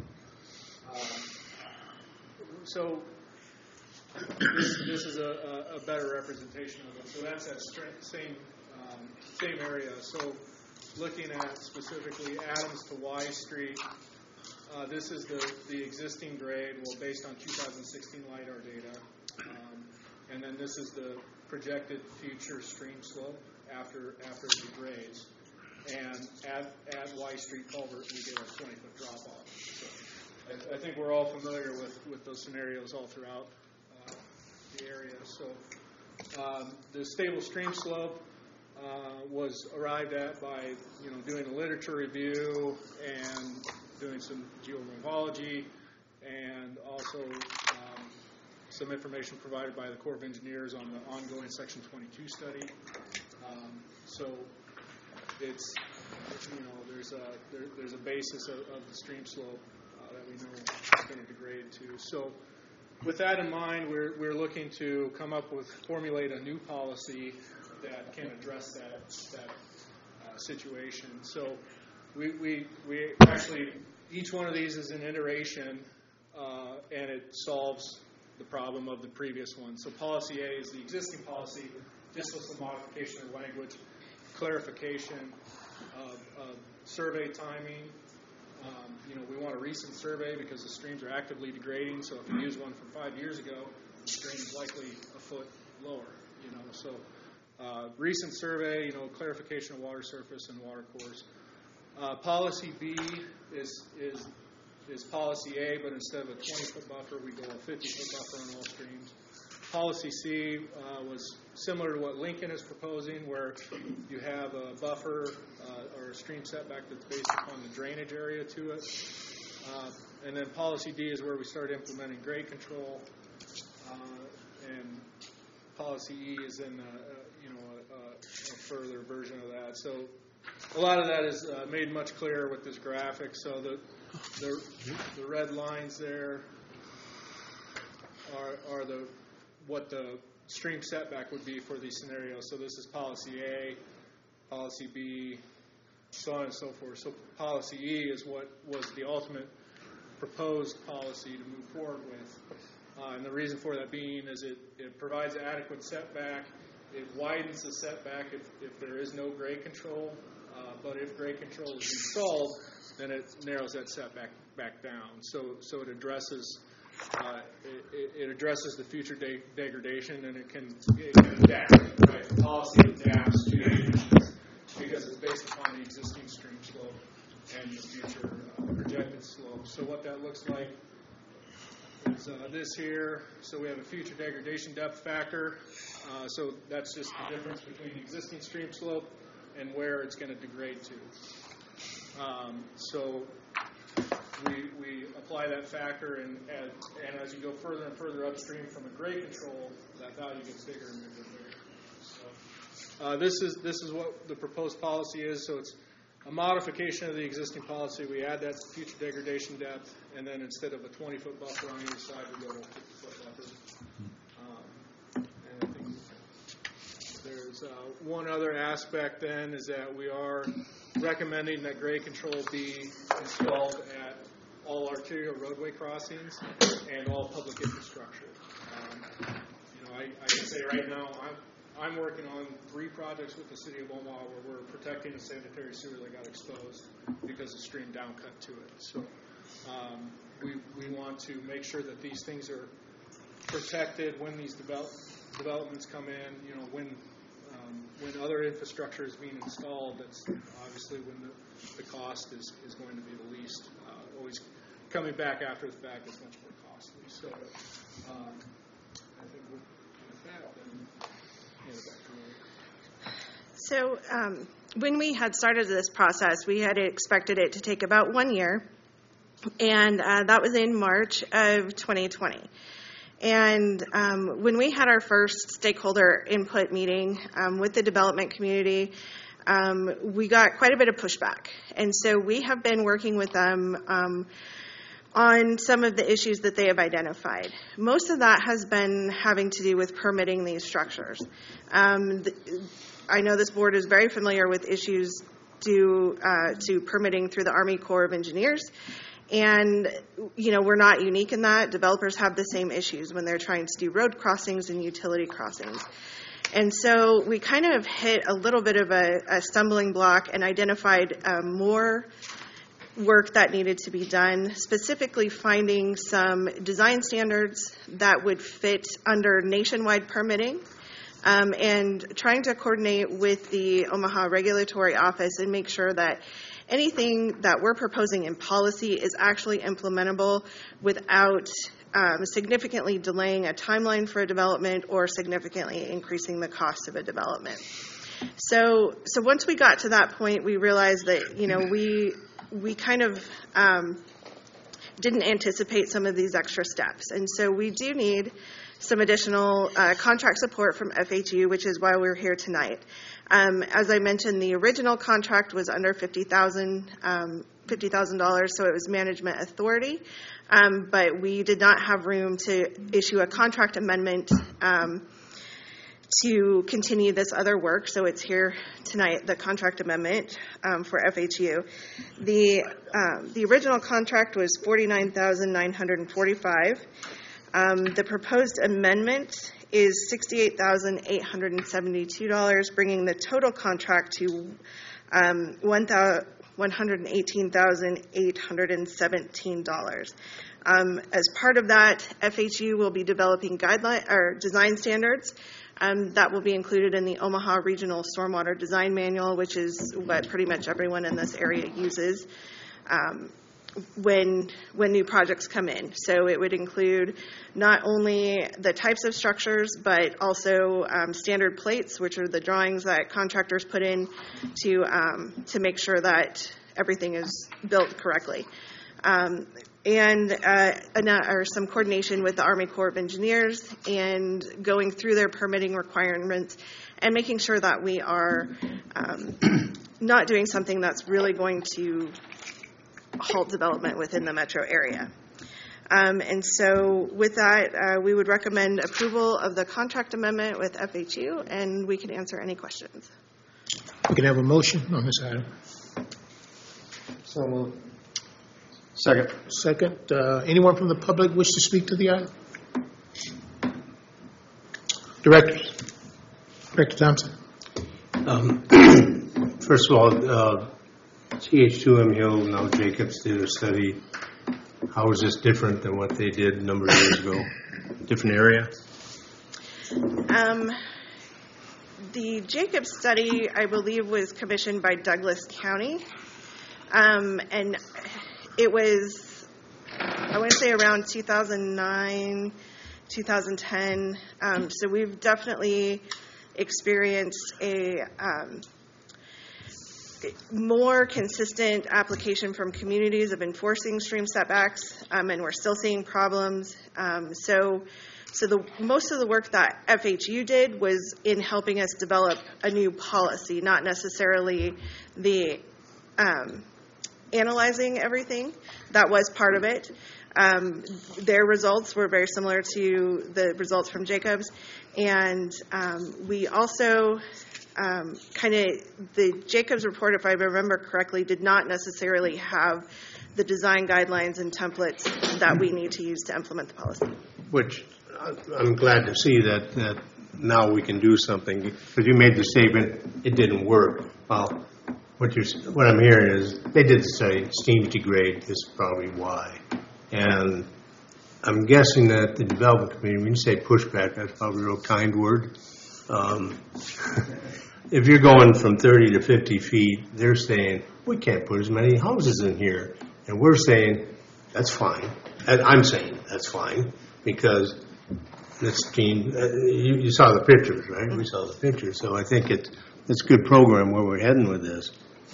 So this is a better representation of it. So that's that same area. So looking at specifically Adams to Y Street, this is the existing grade, based on 2016 LIDAR data. And then this is the projected future stream slope after it degrades. And at Y Street Culvert, we get a 20-foot drop-off. So I think we're all familiar with those scenarios all throughout the area. So the stable stream slope was arrived at by doing a literature review and doing some geomorphology, and also some information provided by the Corps of Engineers on the ongoing Section 22 study. So it's there's a basis of the stream slope that we know is going to degrade to. So with that in mind, we're looking to formulate a new policy that can address that situation. So we actually, each one of these is an iteration, and it solves the problem of the previous one. So policy A is the existing policy, just with some modification of language, clarification of survey timing. We want a recent survey because the streams are actively degrading. So if you use one from 5 years ago, the stream is likely a foot lower. So recent survey, clarification of water surface and water course. Policy B is policy A, but instead of a 20-foot buffer, we go a 50-foot buffer on all streams. Policy C was similar to what Lincoln is proposing, where you have a buffer or a stream setback that's based upon the drainage area to it. And then policy D is where we start implementing grade control. And policy E is in a further version of that. So a lot of that is made much clearer with this graphic. So The red lines there are what the stream setback would be for these scenarios. So this is policy A, policy B, so on and so forth. So policy E is what was the ultimate proposed policy to move forward with. And the reason for that being is it provides adequate setback. It widens the setback if there is no grade control. But if grade control is installed, then it narrows that setback back down. So it addresses the future degradation, and it can adapt. Right? The policy adapts to conditions because it's based upon the existing stream slope and the future projected slope. So what that looks like is this here. So we have a future degradation depth factor. So that's just the difference between the existing stream slope and where it's going to degrade to. So we apply that factor, and as you go further and further upstream from a grade control, that value gets bigger and bigger and bigger. So this is what the proposed policy is. So it's a modification of the existing policy. We add that future degradation depth, and then instead of a 20-foot buffer on either side, we go to a 50-foot buffer. And I think there's one other aspect then is that we are recommending that grade control be installed at all arterial roadway crossings and all public infrastructure. I can say right now I'm working on 3 projects with the City of Omaha where we're protecting the sanitary sewer that got exposed because of stream down cut to it. So we want to make sure that these things are protected when these developments come in. When other infrastructure is being installed, that's obviously when the cost is going to be the least. Always coming back after the fact is much more costly. So I think with that, then hand it back to Lori. So when we had started this process, we had expected it to take about 1 year, and that was in March of 2020. And when we had our first stakeholder input meeting with the development community, we got quite a bit of pushback. And so we have been working with them on some of the issues that they have identified. Most of that has been having to do with permitting these structures. I know this board is very familiar with issues due to permitting through the Army Corps of Engineers. And, we're not unique in that. Developers have the same issues when they're trying to do road crossings and utility crossings. And so we kind of hit a little bit of a stumbling block and identified more work that needed to be done, specifically finding some design standards that would fit under nationwide permitting, and trying to coordinate with the Omaha Regulatory Office and make sure that anything that we're proposing in policy is actually implementable without significantly delaying a timeline for a development or significantly increasing the cost of a development. So once we got to that point, we realized that, we kind of didn't anticipate some of these extra steps. And so we do need some additional contract support from FHU, which is why we're here tonight. As I mentioned, the original contract was under $50,000, so it was management authority. But we did not have room to issue a contract amendment to continue this other work. So it's here tonight, the contract amendment for FHU. The original contract was $49,945. The proposed amendment is $68,872, bringing the total contract to $118,817. As part of that, FHU will be developing design standards that will be included in the Omaha Regional Stormwater Design Manual, which is what pretty much everyone in this area uses when new projects come in. So it would include not only the types of structures, but also standard plates, which are the drawings that contractors put in to make sure that everything is built correctly. Or some coordination with the Army Corps of Engineers and going through their permitting requirements and making sure that we are not doing something that's really going to halt development within the metro area. And so with that, we would recommend approval of the contract amendment with FHU, and we can answer any questions. We can have a motion on this item. So moved. Second. Second, anyone from the public wish to speak to the item? Director Thompson. First of all, CH2M Hill, now Jacobs did a study. How is this different than what they did a number of years ago? Different area? The Jacobs study, I believe, was commissioned by Douglas County. And it was, I want to say around 2009, 2010. So we've definitely experienced a more consistent application from communities of enforcing stream setbacks, and we're still seeing problems. So most of the work that FHU did was in helping us develop a new policy, not necessarily the analyzing everything. That was part of it. Their results were very similar to the results from Jacobs, and we also the Jacobs report, if I remember correctly, did not necessarily have the design guidelines and templates that we need to use to implement the policy. Which I'm glad to see that now we can do something, because you made the statement it didn't work. Well, what I'm hearing is they did say steam degrade is probably why. And I'm guessing that the development committee, when you say pushback, that's probably a real kind word. If you're going from 30 to 50 feet, they're saying, we can't put as many houses in here. And we're saying, that's fine. And I'm saying, that's fine, because this team, you saw the pictures, right? We saw the pictures. So I think it's a good program where we're heading with this.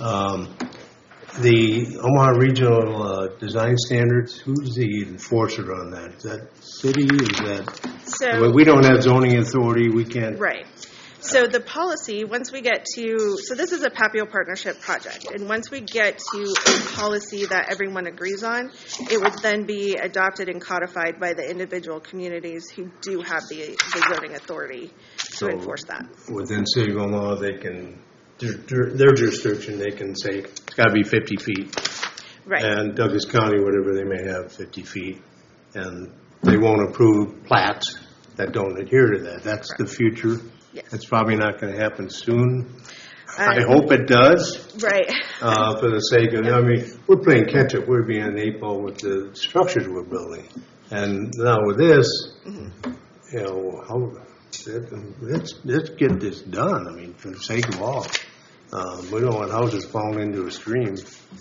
The Omaha Regional Design Standards, who's the enforcer on that? Is that city? Is that? So we don't have zoning authority. We can't. Right. So the policy, once we get to, so this is a Papio Partnership project, and once we get to a policy that everyone agrees on, it would then be adopted and codified by the individual communities who do have the zoning authority to enforce that. Within City of Omaha, they can, their jurisdiction, they can say it's got to be 50 feet. Right. And Douglas County, whatever, they may have 50 feet. And they won't approve plats that don't adhere to that. That's the future. Yes. It's probably not going to happen soon. I hope it does. Right. For the sake of, I mean, we're playing catch up. We're being an 8-ball with the structures we're building. And now with this, you know, let's get this done. I mean, for the sake of all. We don't want houses falling into a stream.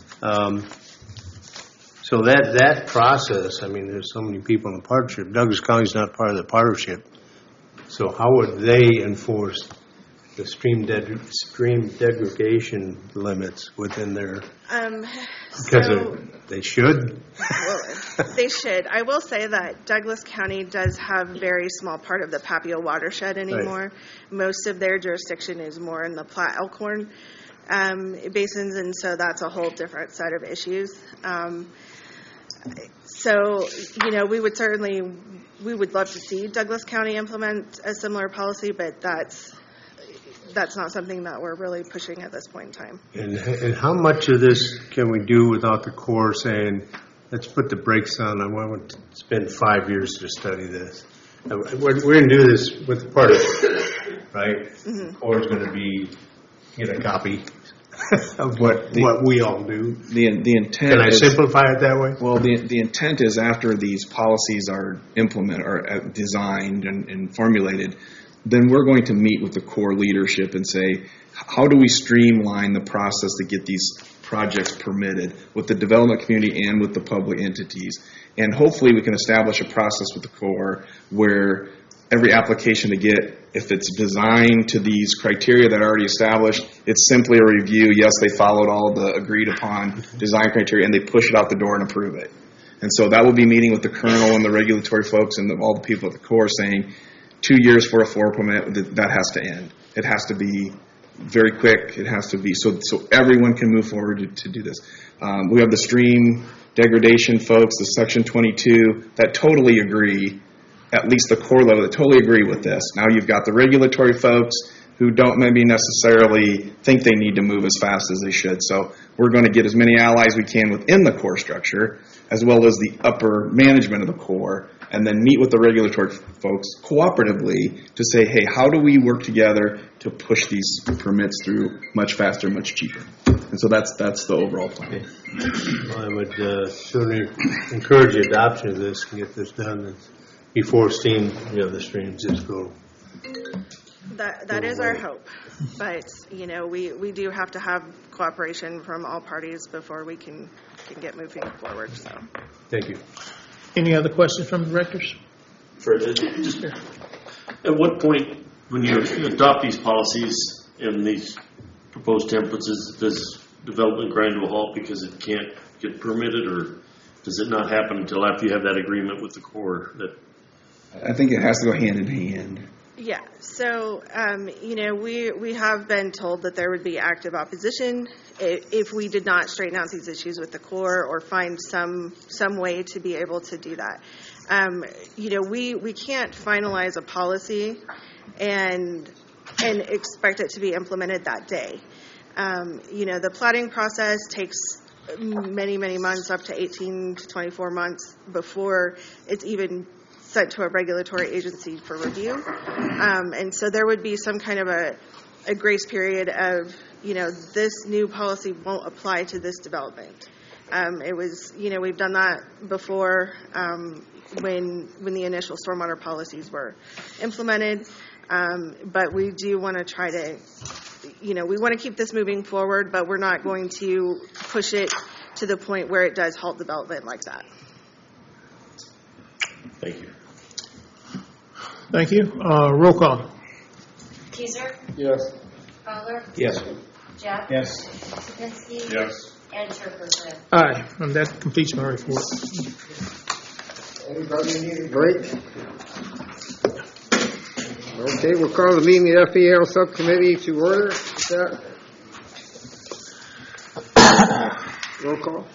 So that process, I mean, there's so many people in the partnership. Douglas County's not part of the partnership. So how would they enforce the stream degradation limits within their? Because they should. Well, they should. I will say that Douglas County does have a very small part of the Papio watershed anymore. Right. Most of their jurisdiction is more in the Platte Elkhorn basins, and so that's a whole different set of issues. So, you know, we would love to see Douglas County implement a similar policy, but that's not something that we're really pushing at this point in time. And how much of this can we do without the Corps saying, let's put the brakes on? I want to spend 5 years to study this. We're going to do this with the partnership, right? Mm-hmm. The Corps is going to get a copy of what we all do. The intent. Can I simplify it that way? Well, the intent is after these policies are implemented or designed and formulated, then we're going to meet with the Corps leadership and say, how do we streamline the process to get these projects permitted with the development community and with the public entities? And hopefully we can establish a process with the Corps where every application to get, if it's designed to these criteria that are already established, it's simply a review. Yes, they followed all the agreed upon design criteria, and they push it out the door and approve it. And so that will be meeting with the colonel and the regulatory folks and all the people at the Corps saying 2 years for a floor permit, that has to end. It has to be very quick. It has to be so everyone can move forward to do this. We have the stream degradation folks, the Section 22, that totally agree, at least the core level, that totally agree with this. Now you've got the regulatory folks who don't maybe necessarily think they need to move as fast as they should. So we're going to get as many allies we can within the core structure, as well as the upper management of the core, and then meet with the regulatory folks cooperatively to say, hey, how do we work together to push these permits through much faster, much cheaper? And so that's the overall plan. Well, I would certainly encourage the adoption of this and get this done before the streams just go. That is our hope, but we do have to have cooperation from all parties before we can get moving forward. So, thank you. Any other questions from the directors? Fred, just at what point, when you adopt these policies and these proposed templates, does development grind to a halt because it can't get permitted, or does it not happen until after you have that agreement with the Corps? I think it has to go hand in hand. Yeah. So, we have been told that there would be active opposition if we did not straighten out these issues with the Corps or find some way to be able to do that. We can't finalize a policy and expect it to be implemented that day. The platting process takes many, many months, up to 18 to 24 months before it's even sent to a regulatory agency for review. And so there would be some kind of a grace period of, this new policy won't apply to this development. It was, we've done that before when the initial stormwater policies were implemented. But we do want to try to, we want to keep this moving forward, but we're not going to push it to the point where it does halt development like that. Thank you. Thank you. Roll call. Teaser? Yes. Fowler? Yes. Jeff? Yes. Sapinski? Yes. And Chairperson. Aye, and that completes my report. Anybody need a break? Okay, we'll call the meeting of the FEL subcommittee to order. Roll call.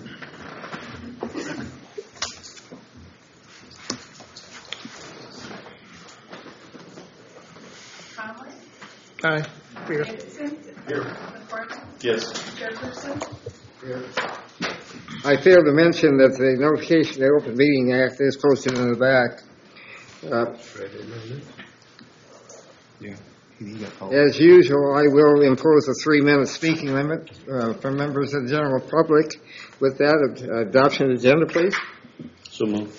Conley? Aye. Here. Davidson? Here. McCormick? Yes. Chairperson? I failed to mention that the notification of the Open Meeting Act is posted in the back. As usual, I will impose a 3-minute speaking limit for members of the general public. With that, adoption of the agenda, please. So moved.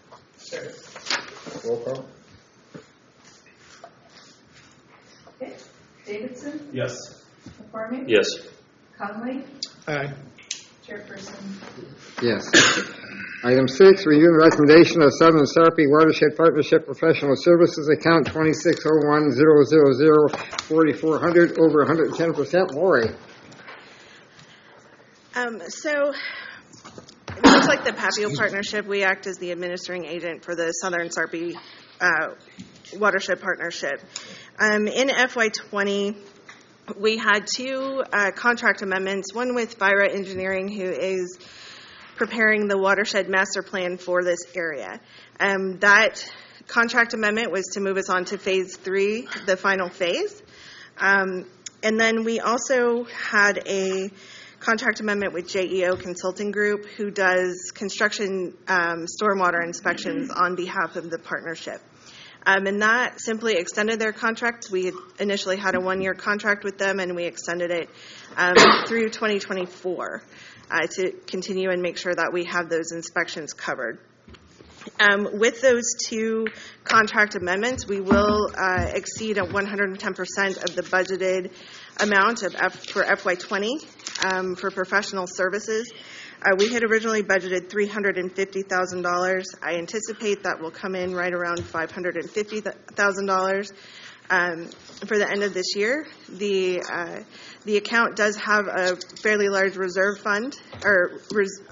Roll call. Okay. Davidson? Yes. McCormick? Yes. Conley? Aye. Chairperson? Yes. Item 6, review the recommendation of Southern Sarpy Watershed Partnership Professional Services Account 2601-000-4400, over 110%. Lori. So, much like the Papio Partnership, we act as the administering agent for the Southern Sarpy Watershed Partnership. In FY20, we had 2 contract amendments, one with Vira Engineering, who is preparing the watershed master plan for this area. That contract amendment was to move us on to phase 3, the final phase. And then we also had a contract amendment with JEO Consulting Group, who does construction stormwater inspections on behalf of the partnership. And that simply extended their contract. We had initially had a 1-year contract with them, and we extended it through 2024 to continue and make sure that we have those inspections covered. With those 2 contract amendments, we will exceed 110% of the budgeted amount for FY20 for professional services. We had originally budgeted $350,000. I anticipate that will come in right around $550,000 for the end of this year. The account does have a fairly large reserve fund, or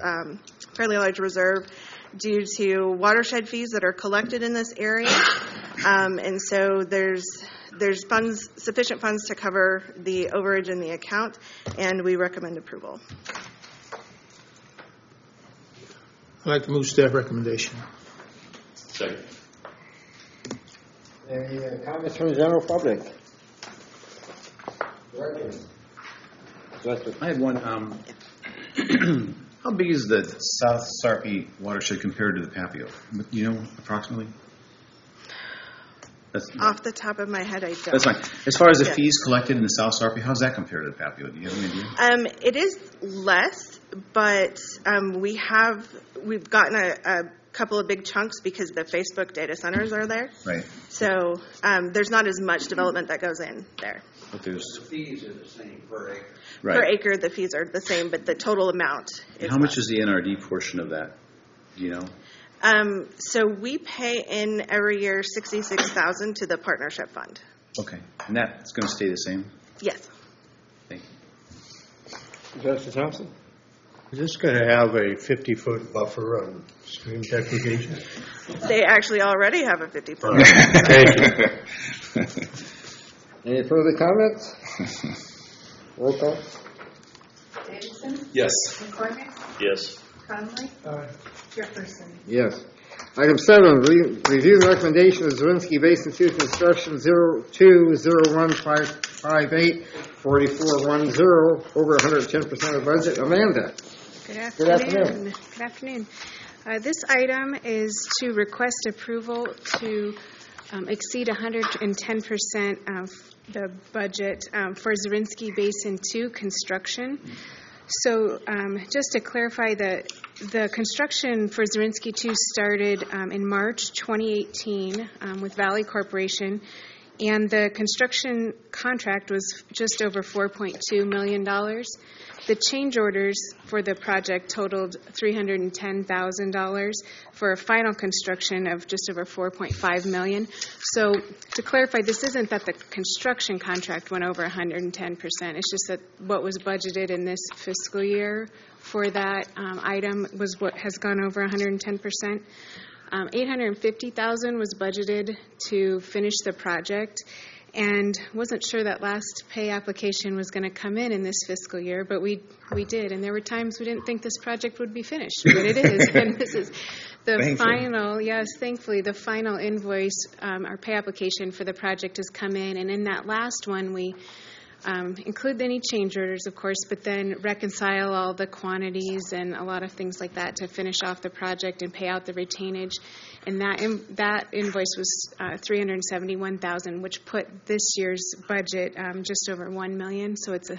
fairly large reserve due to watershed fees that are collected in this area. And so there's sufficient funds to cover the overage in the account, and we recommend approval. I'd like to move staff recommendation. Second. Any comments from the general public? I had one. How big is the South Sarpy watershed compared to the Papio? Do you know approximately? Off the top of my head, I don't. That's fine. As far as the Yeah. fees collected in the South Sarpy, how's that compared to the Papio? Do you have any idea? It is less, but we've gotten a couple of big chunks because the Facebook data centers are there. Right. So there's not as much development that goes in there. But there's The fees are the same per acre. right. Per acre, the fees are the same, but the total amount is How much is the NRD portion of that? Do you know? So we pay in every year $66,000 to the partnership fund. Okay. And that's going to stay the same? Yes. Thank you. Justice Thompson? Is this going to have a 50-foot buffer on stream degradation? They actually already have a 50-foot. Thank you. Any further comments? Roll call. Davidson? Yes. McCormick? Yes. Conley? Jefferson? Yes. Item 7, review the recommendation of Zirinsky Basin 2 Construction 020158 4410 over 110% of budget. Amanda. Good Good afternoon. Good afternoon. This item is to request approval to exceed 110% of the budget for Zirinsky Basin 2 construction. So just to clarify, the construction for Zirinsky 2 started in March 2018 with Valley Corporation, and the construction contract was just over $4.2 million. The change orders for the project totaled $310,000 for a final construction of just over $4.5 million. So to clarify, this isn't that the construction contract went over 110%. It's just that what was budgeted in this fiscal year for that item was what has gone over 110%. $850,000 was budgeted to finish the project, and wasn't sure that last pay application was going to come in this fiscal year, but we did, and there were times we didn't think this project would be finished, but it is, and this is the final, yes, thankfully, the final invoice, our pay application for the project has come in, and in that last one, we include any change orders, of course, but then reconcile all the quantities and a lot of things like that to finish off the project and pay out the retainage. And that invoice was $371,000, which put this year's budget just over $1 million. So it's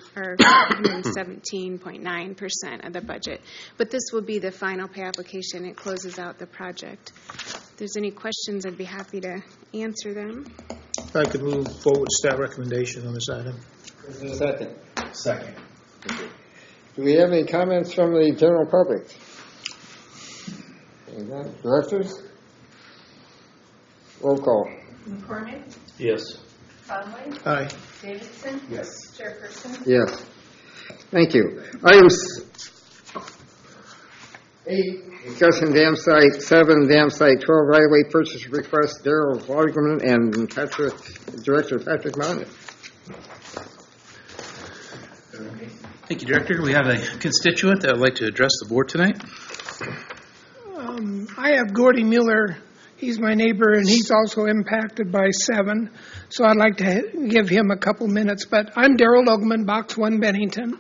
117.9% of the budget. But this will be the final pay application. It closes out the project. If there's any questions, I'd be happy to answer them. If I could move forward staff recommendation on this item. Is there a second? Second. Do we have any comments from the general public? Directors? Roll call. McCormick? Yes. Conley? Aye. Davidson? Yes. Jefferson? Yes. Thank you. Items 8, discussion dam site 7, dam site 12, right-of-way purchase request, Darrell Vargman and Director Patrick Mountain. Thank you, Director. We have a constituent that would like to address the board tonight. I have Gordy Mueller. He's my neighbor, and he's also impacted by 7. So I'd like to give him a couple minutes. But I'm Darrell Logeman, Box 1, Bennington.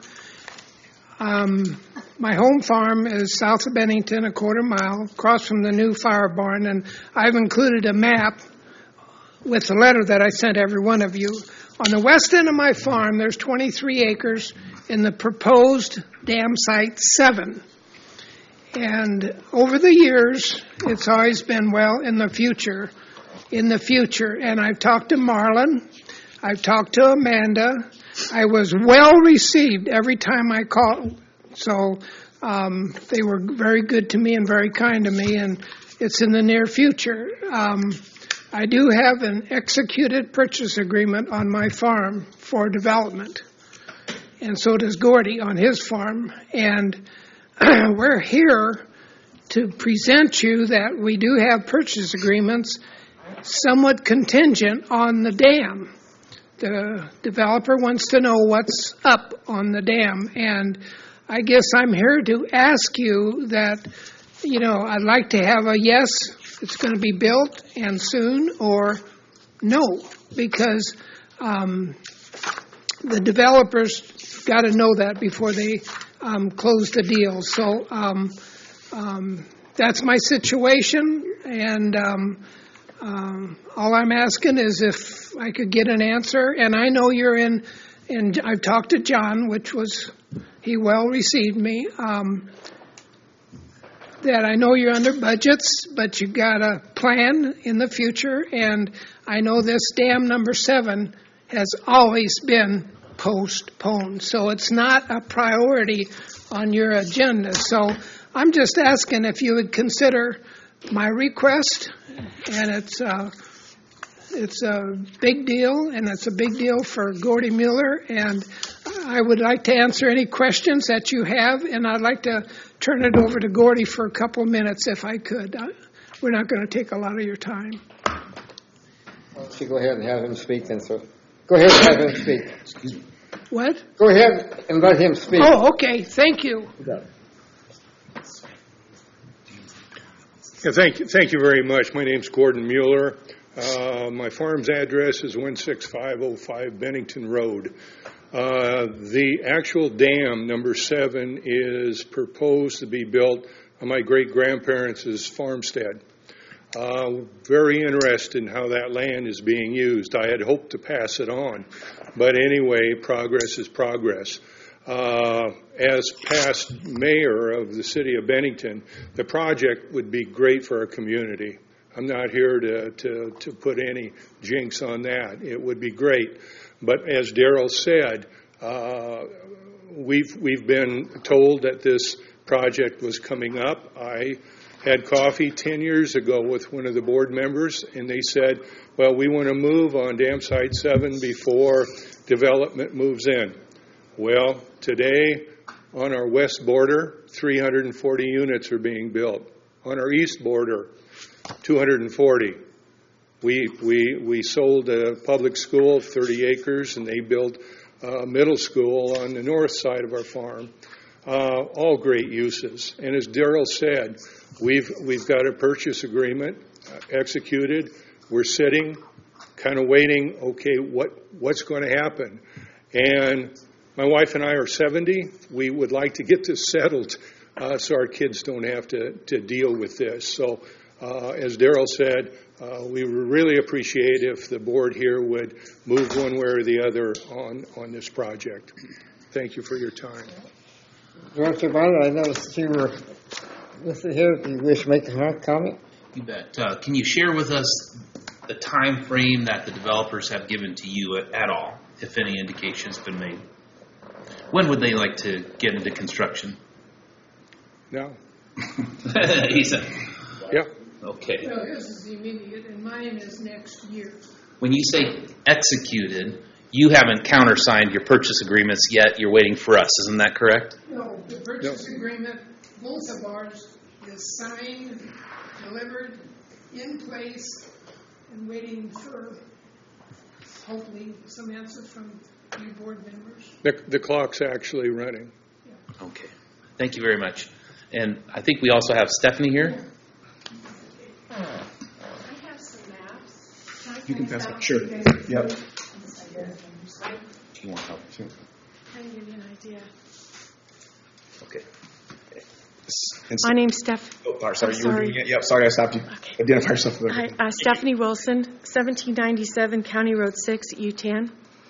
My home farm is south of Bennington, a quarter mile, across from the new fire barn. And I've included a map with the letter that I sent every one of you. On the west end of my farm, there's 23 acres in the proposed dam site 7. And over the years, it's always been, well, in the future. And I've talked to Marlon. I've talked to Amanda. I was well received every time I called. So they were very good to me and very kind to me, and it's in the near future. I do have an executed purchase agreement on my farm for development, and so does Gordy on his farm. And we're here to present you that we do have purchase agreements, somewhat contingent on the dam. The developer wants to know what's up on the dam, and I guess I'm here to ask you that, I'd like to have a yes, it's going to be built and soon, or no, because the developers got to know that before they close the deal. So that's my situation, and all I'm asking is if I could get an answer. And I know you're in, and I've talked to John, he well received me, that I know you're under budgets, but you've got a plan in the future, and I know this dam number 7 has always been postponed, so it's not a priority on your agenda. So I'm just asking if you would consider my request, and it's a big deal, and it's a big deal for Gordy Mueller, and I would like to answer any questions that you have, and I'd like to turn it over to Gordy for a couple of minutes if I could. We're not going to take a lot of your time. Why don't you go ahead and have him speak then, sir? Go ahead and have him speak. Excuse me. What? Go ahead and let him speak. Oh, okay. Thank you. Yeah, thank you very much. My name's Gordon Mueller. My farm's address is 16505 Bennington Road. The actual dam, number 7, is proposed to be built on my great-grandparents' farmstead. Very interested in how that land is being used. I had hoped to pass it on. But anyway, progress is progress. As past mayor of the city of Bennington, the project would be great for our community. I'm not here to put any jinx on that. It would be great. But as Darrell said, we've been told that this project was coming up. I had coffee 10 years ago with one of the board members, and they said, well, we want to move on Dam Site 7 before development moves in. Well, today on our west border, 340 units are being built. On our east border, 240. We sold a public school of 30 acres, and they built a middle school on the north side of our farm. All great uses. And as Darrell said, we've got a purchase agreement executed. We're sitting, kind of waiting, okay, what's going to happen? And my wife and I are 70. We would like to get this settled so our kids don't have to deal with this. So as Darrell said, we would really appreciate if the board here would move one way or the other on this project. Thank you for your time. Director Bonner, I noticed you were listed here. Do you wish to make a comment? You bet. Can you share with us the time frame that the developers have given to you at all, if any indication has been made? When would they like to get into construction? Now. He said. Yeah. Okay. No, his is immediate, and mine is next year. When you say executed, you haven't countersigned your purchase agreements yet. You're waiting for us. Isn't that correct? No, the purchase agreement, both of ours, is signed, delivered, in place, and waiting for, hopefully, some answers from you board members. The clock's actually running. Yeah. Okay. Thank you very much. And I think we also have Stephanie here. I have some maps. You can pass it. Sure. Yep. You want help too? I can give you an idea. Okay. My name's Steph. Oh, sorry, you were doing it? Yep, sorry I stopped you. Okay. Identify yourself. Hi, Stephanie Wilson, 1797 County Road 6, Utan.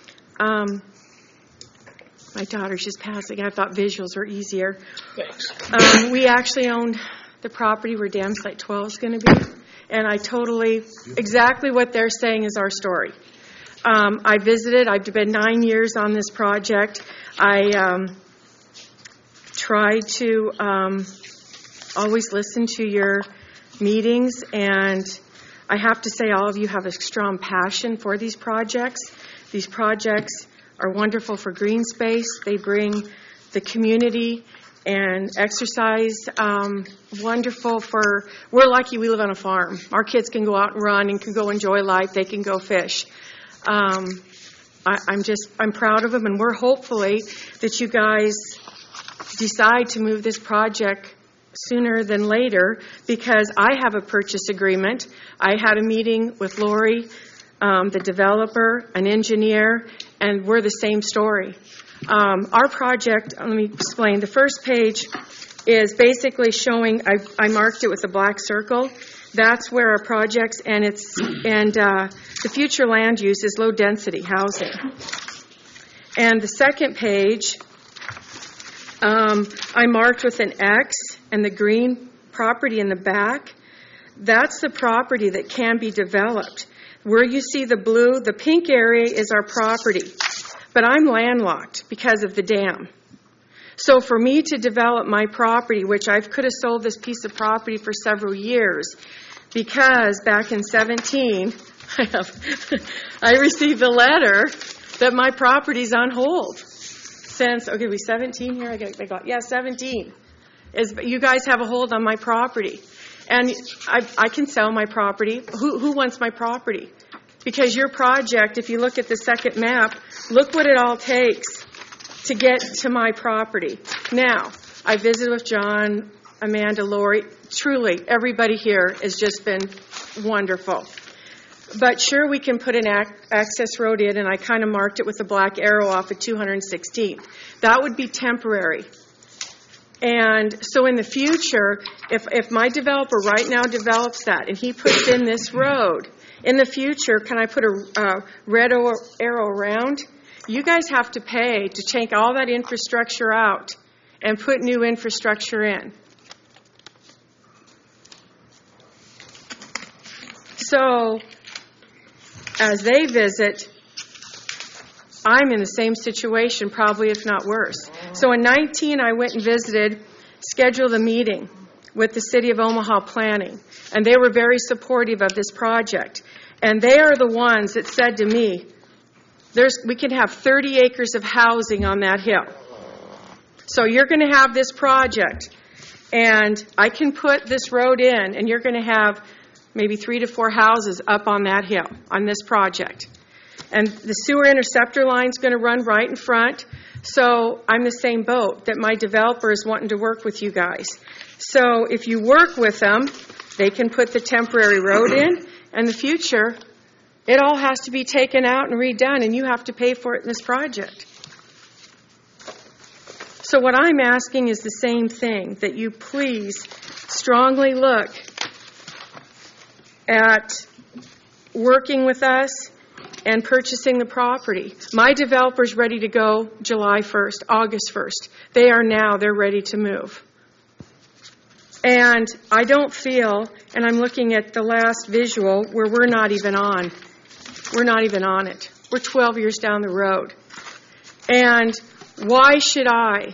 My daughter's just passing. I thought visuals were easier. Thanks. We actually owned the property where Dam Site 12 is going to be, and I totally, exactly what they're saying is our story. I visited. I've been 9 years on this project. I try to always listen to your meetings, and I have to say all of you have a strong passion for these projects. These projects are wonderful for green space. They bring the community and exercise. Wonderful we're lucky we live on a farm. Our kids can go out and run and can go enjoy life. They can go fish. I'm proud of them, and we're hopefully that you guys decide to move this project sooner than later, because I have a purchase agreement. I had a meeting with Lori, the developer, an engineer, and we're the same story. Our project, let me explain. The first page is basically showing, I marked it with a black circle. That's where our projects, and the future land use is low density housing. And the second page, I marked with an X, and the green property in the back, that's the property that can be developed. Where you see the blue, the pink area is our property. But I'm landlocked because of the dam. So for me to develop my property, which I could have sold this piece of property for several years, because back in 17, I received a letter that my property's on hold. Since, okay, we 17 here? 17. You guys have a hold on my property. And I can sell my property. Who wants my property? Because your project, if you look at the second map, look what it all takes to get to my property. Now, I visited with John, Amanda, Lori. Truly, everybody here has just been wonderful. But sure, we can put an access road in, and I kind of marked it with a black arrow off at 216th. That would be temporary. And so in the future, if my developer right now develops that and he puts in this road, in the future, can I put a red arrow around? You guys have to pay to take all that infrastructure out and put new infrastructure in. So as they visit, I'm in the same situation, probably if not worse. So in 19, I went and visited, scheduled a meeting with the City of Omaha Planning, and they were very supportive of this project. And they are the ones that said to me, we can have 30 acres of housing on that hill. So you're going to have this project, and I can put this road in, and you're going to have maybe 3 to 4 houses up on that hill on this project. And the sewer interceptor line's going to run right in front. So I'm the same boat, that my developer is wanting to work with you guys. So if you work with them, they can put the temporary road in. And the future, it all has to be taken out and redone, and you have to pay for it in this project. So what I'm asking is the same thing, that you please strongly look at working with us and purchasing the property. My developer's ready to go July 1st, August 1st. They're ready to move. And I don't feel, and I'm looking at the last visual where we're not even on it. We're 12 years down the road. And why should I,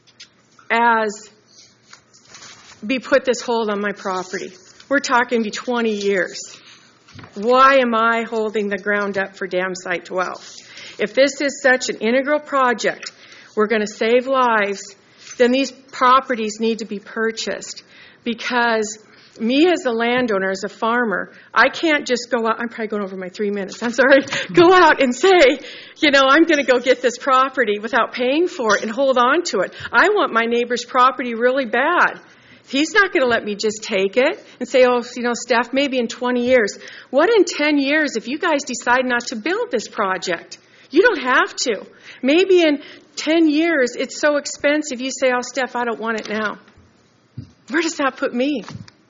be put this hold on my property? We're talking 20 years. Why am I holding the ground up for dam site 12? If this is such an integral project, we're going to save lives, then these properties need to be purchased. Because me as a landowner, as a farmer, I can't just go out, I'm probably going over my 3 minutes, I'm sorry, go out and say, I'm going to go get this property without paying for it and hold on to it. I want my neighbor's property really bad. He's not going to let me just take it and say, Steph, maybe in 20 years. What in 10 years if you guys decide not to build this project? You don't have to. Maybe in 10 years it's so expensive you say, Steph, I don't want it now. Where does that put me?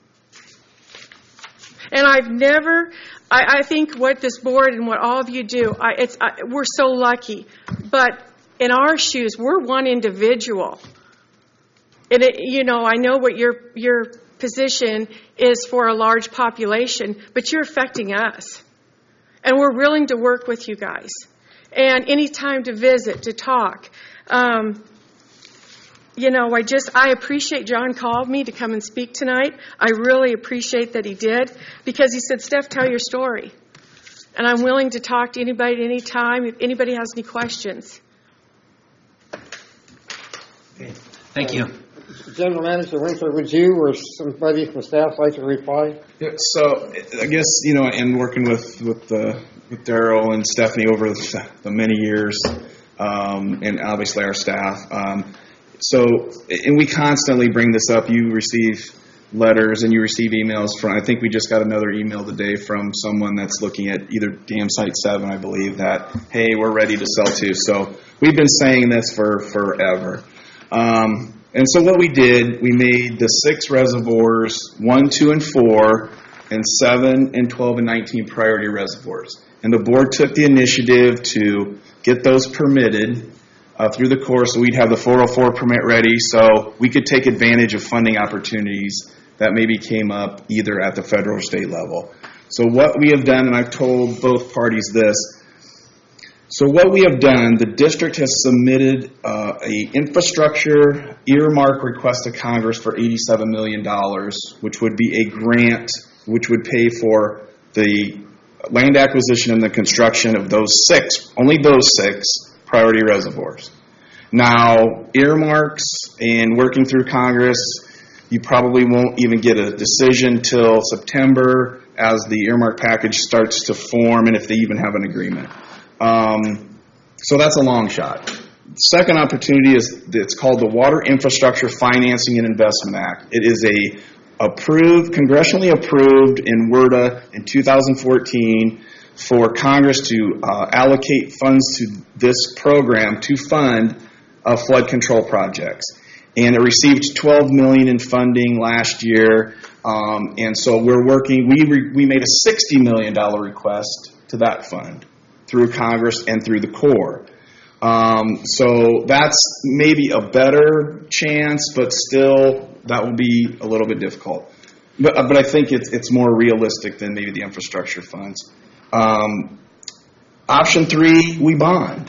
And I think what this board and what all of you do, we're so lucky. But in our shoes, we're one individual. And I know what your position is for a large population, but you're affecting us. And we're willing to work with you guys. And any time to visit, to talk. I appreciate John called me to come and speak tonight. I really appreciate that he did, because he said, Steph, tell your story. And I'm willing to talk to anybody at any time if anybody has any questions. Thank you. General Manager Winkler, would you or somebody from staff like to reply? Yeah, so I guess, and working with Daryl and Stephanie over the many years, and obviously our staff. And we constantly bring this up. You receive letters and you receive emails from, I think we just got another email today from someone that's looking at either Dam Site 7, I believe, that, hey, we're ready to sell too. So we've been saying this for forever. And so what we did, we made the 6 reservoirs, 1, 2, and 4, and 7, and 12, and 19 priority reservoirs. And the board took the initiative to get those permitted through the Corps, so we'd have the 404 permit ready so we could take advantage of funding opportunities that maybe came up either at the federal or state level. So what we have done, and I've told both parties this, so what we have done, the district has submitted a infrastructure earmark request to Congress for $87 million, which would be a grant which would pay for the land acquisition and the construction of those 6, only those 6 priority reservoirs. Now, earmarks and working through Congress, you probably won't even get a decision till September as the earmark package starts to form and if they even have an agreement. So that's a long shot. Second opportunity is, it's called the Water Infrastructure Financing and Investment Act. It is congressionally approved in WRDA in 2014 for Congress to allocate funds to this program to fund flood control projects. And it received $12 million in funding last year. And so we're working, we made a $60 million request to that fund through Congress and through the Corps. So that's maybe a better chance, but still that will be a little bit difficult. But I think it's more realistic than maybe the infrastructure funds. Option 3, we bond.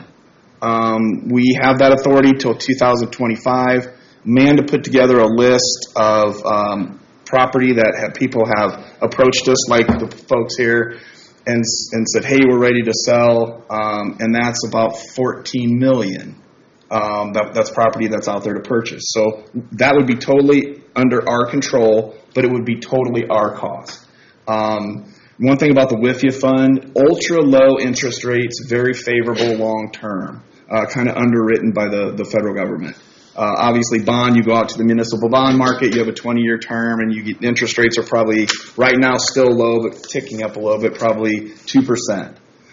We have that authority till 2025. Amanda put together a list of property that people have approached us, like the folks here, and said, hey, we're ready to sell, and that's about $14 million. That's property that's out there to purchase. So that would be totally under our control, but it would be totally our cost. One thing about the WIFIA fund, ultra low interest rates, very favorable long term, kind of underwritten by the federal government. Obviously, bond, you go out to the municipal bond market, you have a 20-year term, and interest rates are probably, right now, still low, but ticking up a little bit, probably 2%.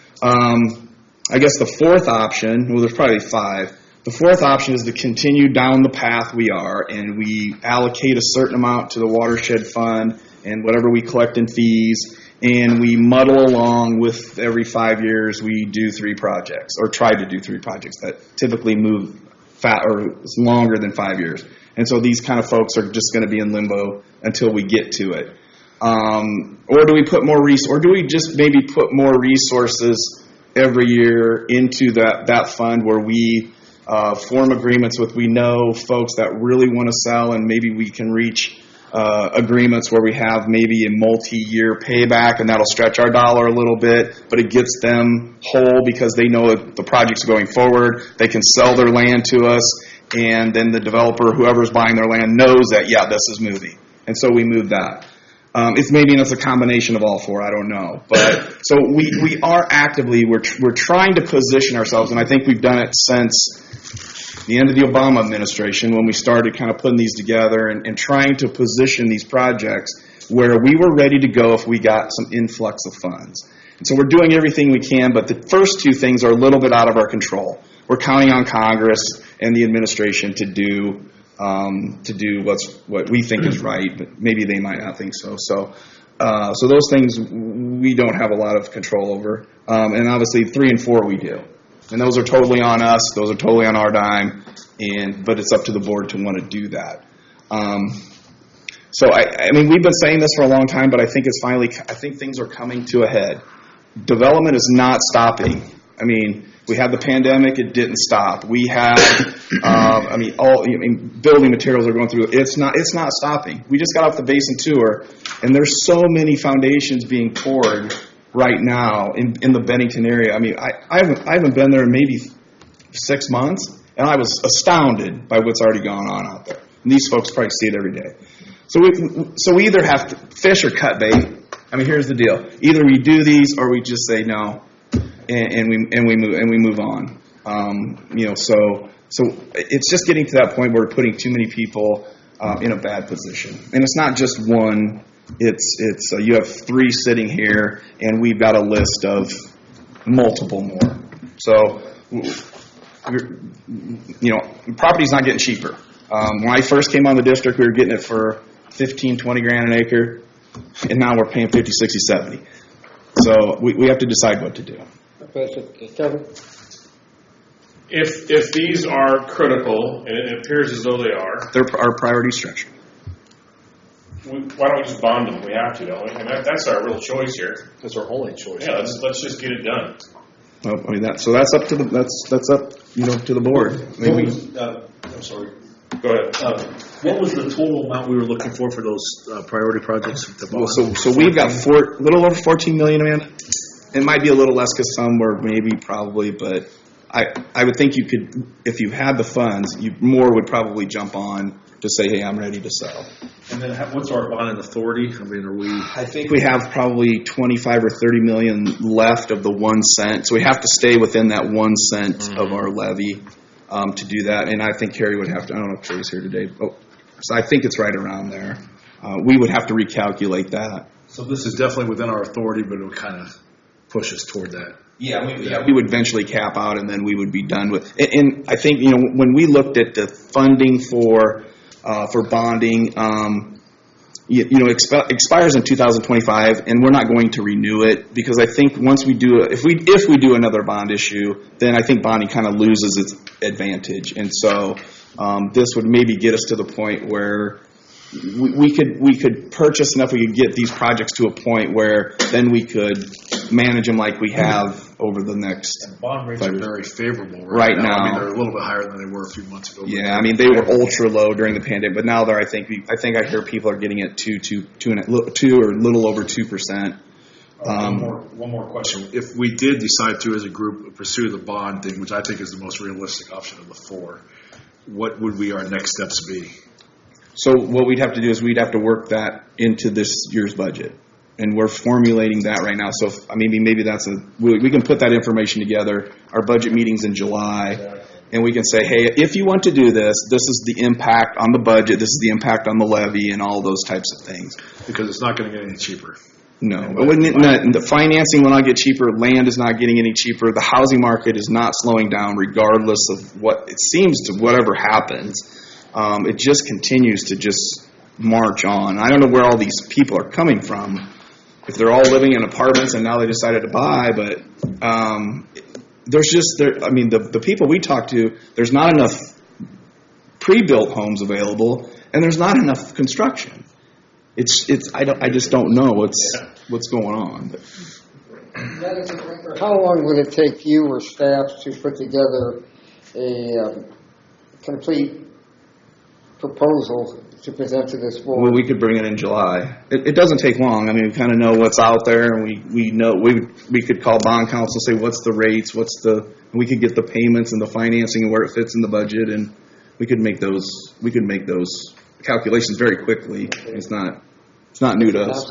I guess the fourth option, well, there's probably 5. The fourth option is to continue down the path we are, and we allocate a certain amount to the watershed fund and whatever we collect in fees, and we muddle along with every 5 years we do 3 projects, or try to do 3 projects that typically move or it's longer than 5 years. And so these kind of folks are just going to be in limbo until we get to it. Or do we put more or do we just maybe put more resources every year into that fund where we form agreements with, we know folks that really want to sell, and maybe we can reach agreements where we have maybe a multi-year payback, and that'll stretch our dollar a little bit, but it gets them whole because they know that the project's going forward. They can sell their land to us, and then the developer, whoever's buying their land, knows that, yeah, this is moving. And so we move that. It's a combination of all 4, I don't know. But so we are actively, we're trying to position ourselves, and I think we've done it since the end of the Obama administration, when we started kind of putting these together and trying to position these projects where we were ready to go if we got some influx of funds. And so we're doing everything we can, but the first 2 things are a little bit out of our control. We're counting on Congress and the administration to do what we think is right, but maybe they might not think so. So those things we don't have a lot of control over. And obviously 3 and 4 we do. And those are totally on us. Those are totally on our dime. But it's up to the board to want to do that. So I mean, we've been saying this for a long time, but I think I think things are coming to a head. Development is not stopping. I mean, we had the pandemic; it didn't stop. We have, building materials are going through. It's not stopping. We just got off the Basin tour, and there's so many foundations being poured right now in the Bennington area. I mean, I haven't been there in maybe 6 months, and I was astounded by what's already gone on out there. And these folks probably see it every day. So we either have to fish or cut bait. I mean, here's the deal: either we do these or we just say no, and we move on. So it's just getting to that point where we're putting too many people in a bad position, and it's not just one. It's you have 3 sitting here, and we've got a list of multiple more. So, property's not getting cheaper. When I first came on the district, we were getting it for $15, $20 grand an acre, and now we're paying $50, $60, $70. So we have to decide what to do. If these are critical, and it appears as though they are, they're our priority structure. Why don't we just bond them? We have to, don't we? And that's our real choice here. That's our only choice. Yeah, let's just get it done. Well, I mean that's up to that's up to the board. I mean, I'm sorry. Go ahead. What was the total amount we were looking for those priority projects? So we've got a little over $14 million, Amanda. It might be a little less because some were probably, but I would think you could, if you had the funds, more would probably jump on to say, hey, I'm ready to sell. And then what's our bonding authority? I mean, I think we have probably 25 or 30 million left of the 1 cent. So we have to stay within that 1 cent of our levy to do that. And I think Carrie would have to, I don't know if Carrie's here today. So I think it's right around there. We would have to recalculate that. So this is definitely within our authority, but it would kind of push us toward that. Yeah, we would eventually cap out, and then we would be done with. And I think when we looked at the funding for bonding, expires in 2025, and we're not going to renew it because I think once we do if we do another bond issue, then I think bonding kind of loses its advantage, and so this would maybe get us to the point where we could purchase enough. We could get these projects to a point where then we could manage them like we have over the next. And bond rates are very favorable right now. I mean, they're a little bit higher than they were a few months ago. Yeah, I mean they were ultra low during the pandemic, but now they're. I think I hear people are getting it 2 or a little over 2%. One more question. If we did decide to, as a group, pursue the bond thing, which I think is the most realistic option of the 4, what would our next steps be? So what we'd have to do is we'd have to work that into this year's budget, and we're formulating that right now. So maybe that's we can put that information together. Our budget meeting's in July, and we can say, hey, if you want to do this, this is the impact on the budget, this is the impact on the levy, and all those types of things. Because it's not going to get any cheaper. No, the financing will not get cheaper. Land is not getting any cheaper. The housing market is not slowing down, regardless of what it seems to. Whatever happens. It just continues to just march on. I don't know where all these people are coming from. If they're all living in apartments and now they decided to buy, but the people we talk to, there's not enough pre-built homes available, and there's not enough construction. I just don't know what's going on. But. How long would it take you or staff to put together a complete proposal to present to this board? Well, we could bring it in July. It doesn't take long. I mean, we kind of know what's out there, and we know we could call bond counsel and say what's the rates, we could get the payments and the financing and where it fits in the budget, and we could make those calculations very quickly. It's not new to us.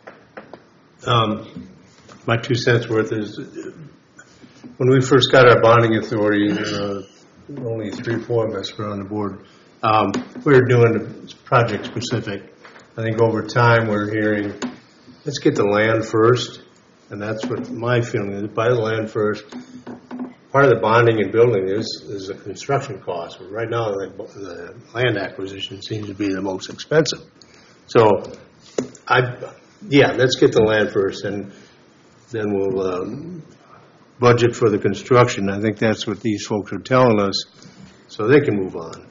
My 2 cents worth is when we first got our bonding authority, only 3-4 of us were on the board. We were doing project specific. I think over time we're hearing, let's get the land first, and that's what my feeling is. Buy the land first. Part of the bonding and building is a construction cost. But right now, the land acquisition seems to be the most expensive. So, let's get the land first, and then we'll budget for the construction. I think that's what these folks are telling us, so they can move on.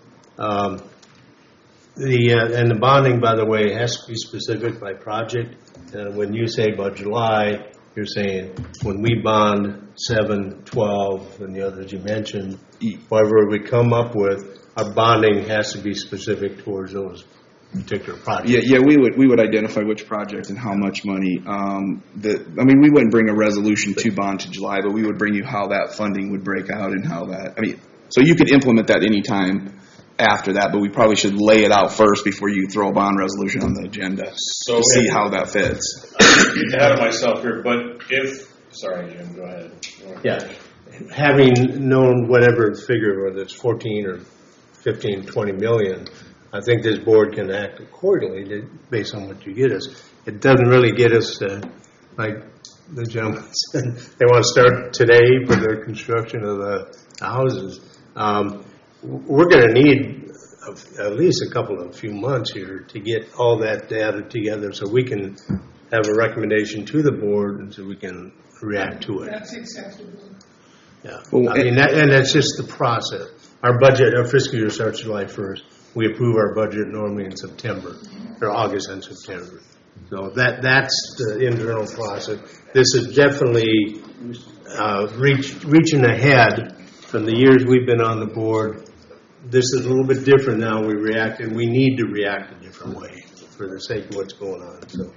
And the bonding, by the way, has to be specific by project. And when you say about July, you're saying when we bond 7, 12, and the others you mentioned, whatever we come up with, our bonding has to be specific towards those particular projects. Yeah, we would identify which project and how much money. We wouldn't bring a resolution to bond to July, but we would bring you how that funding would break out and how that. So you could implement that anytime. after that, but we probably should lay it out first before you throw a bond resolution on the agenda to see how that fits. I'm getting ahead of myself here, but sorry, Jim, go ahead. Yeah. Having known whatever figure, whether it's 14 or 15, 20 million, I think this board can act accordingly based on what you get us. It doesn't really get us, like the gentleman said, they want to start today for the construction of the houses. We're going to need at least a few months here to get all that data together so we can have a recommendation to the board and so we can react to it. That's acceptable. Yeah. And that's just the process. Our fiscal year starts July 1st. We approve our budget normally in September, or August and September. So that's the internal process. This is definitely reaching ahead from the years we've been on the board. This is a little bit different now. We react, and we need to react a different way for the sake of what's going on. So.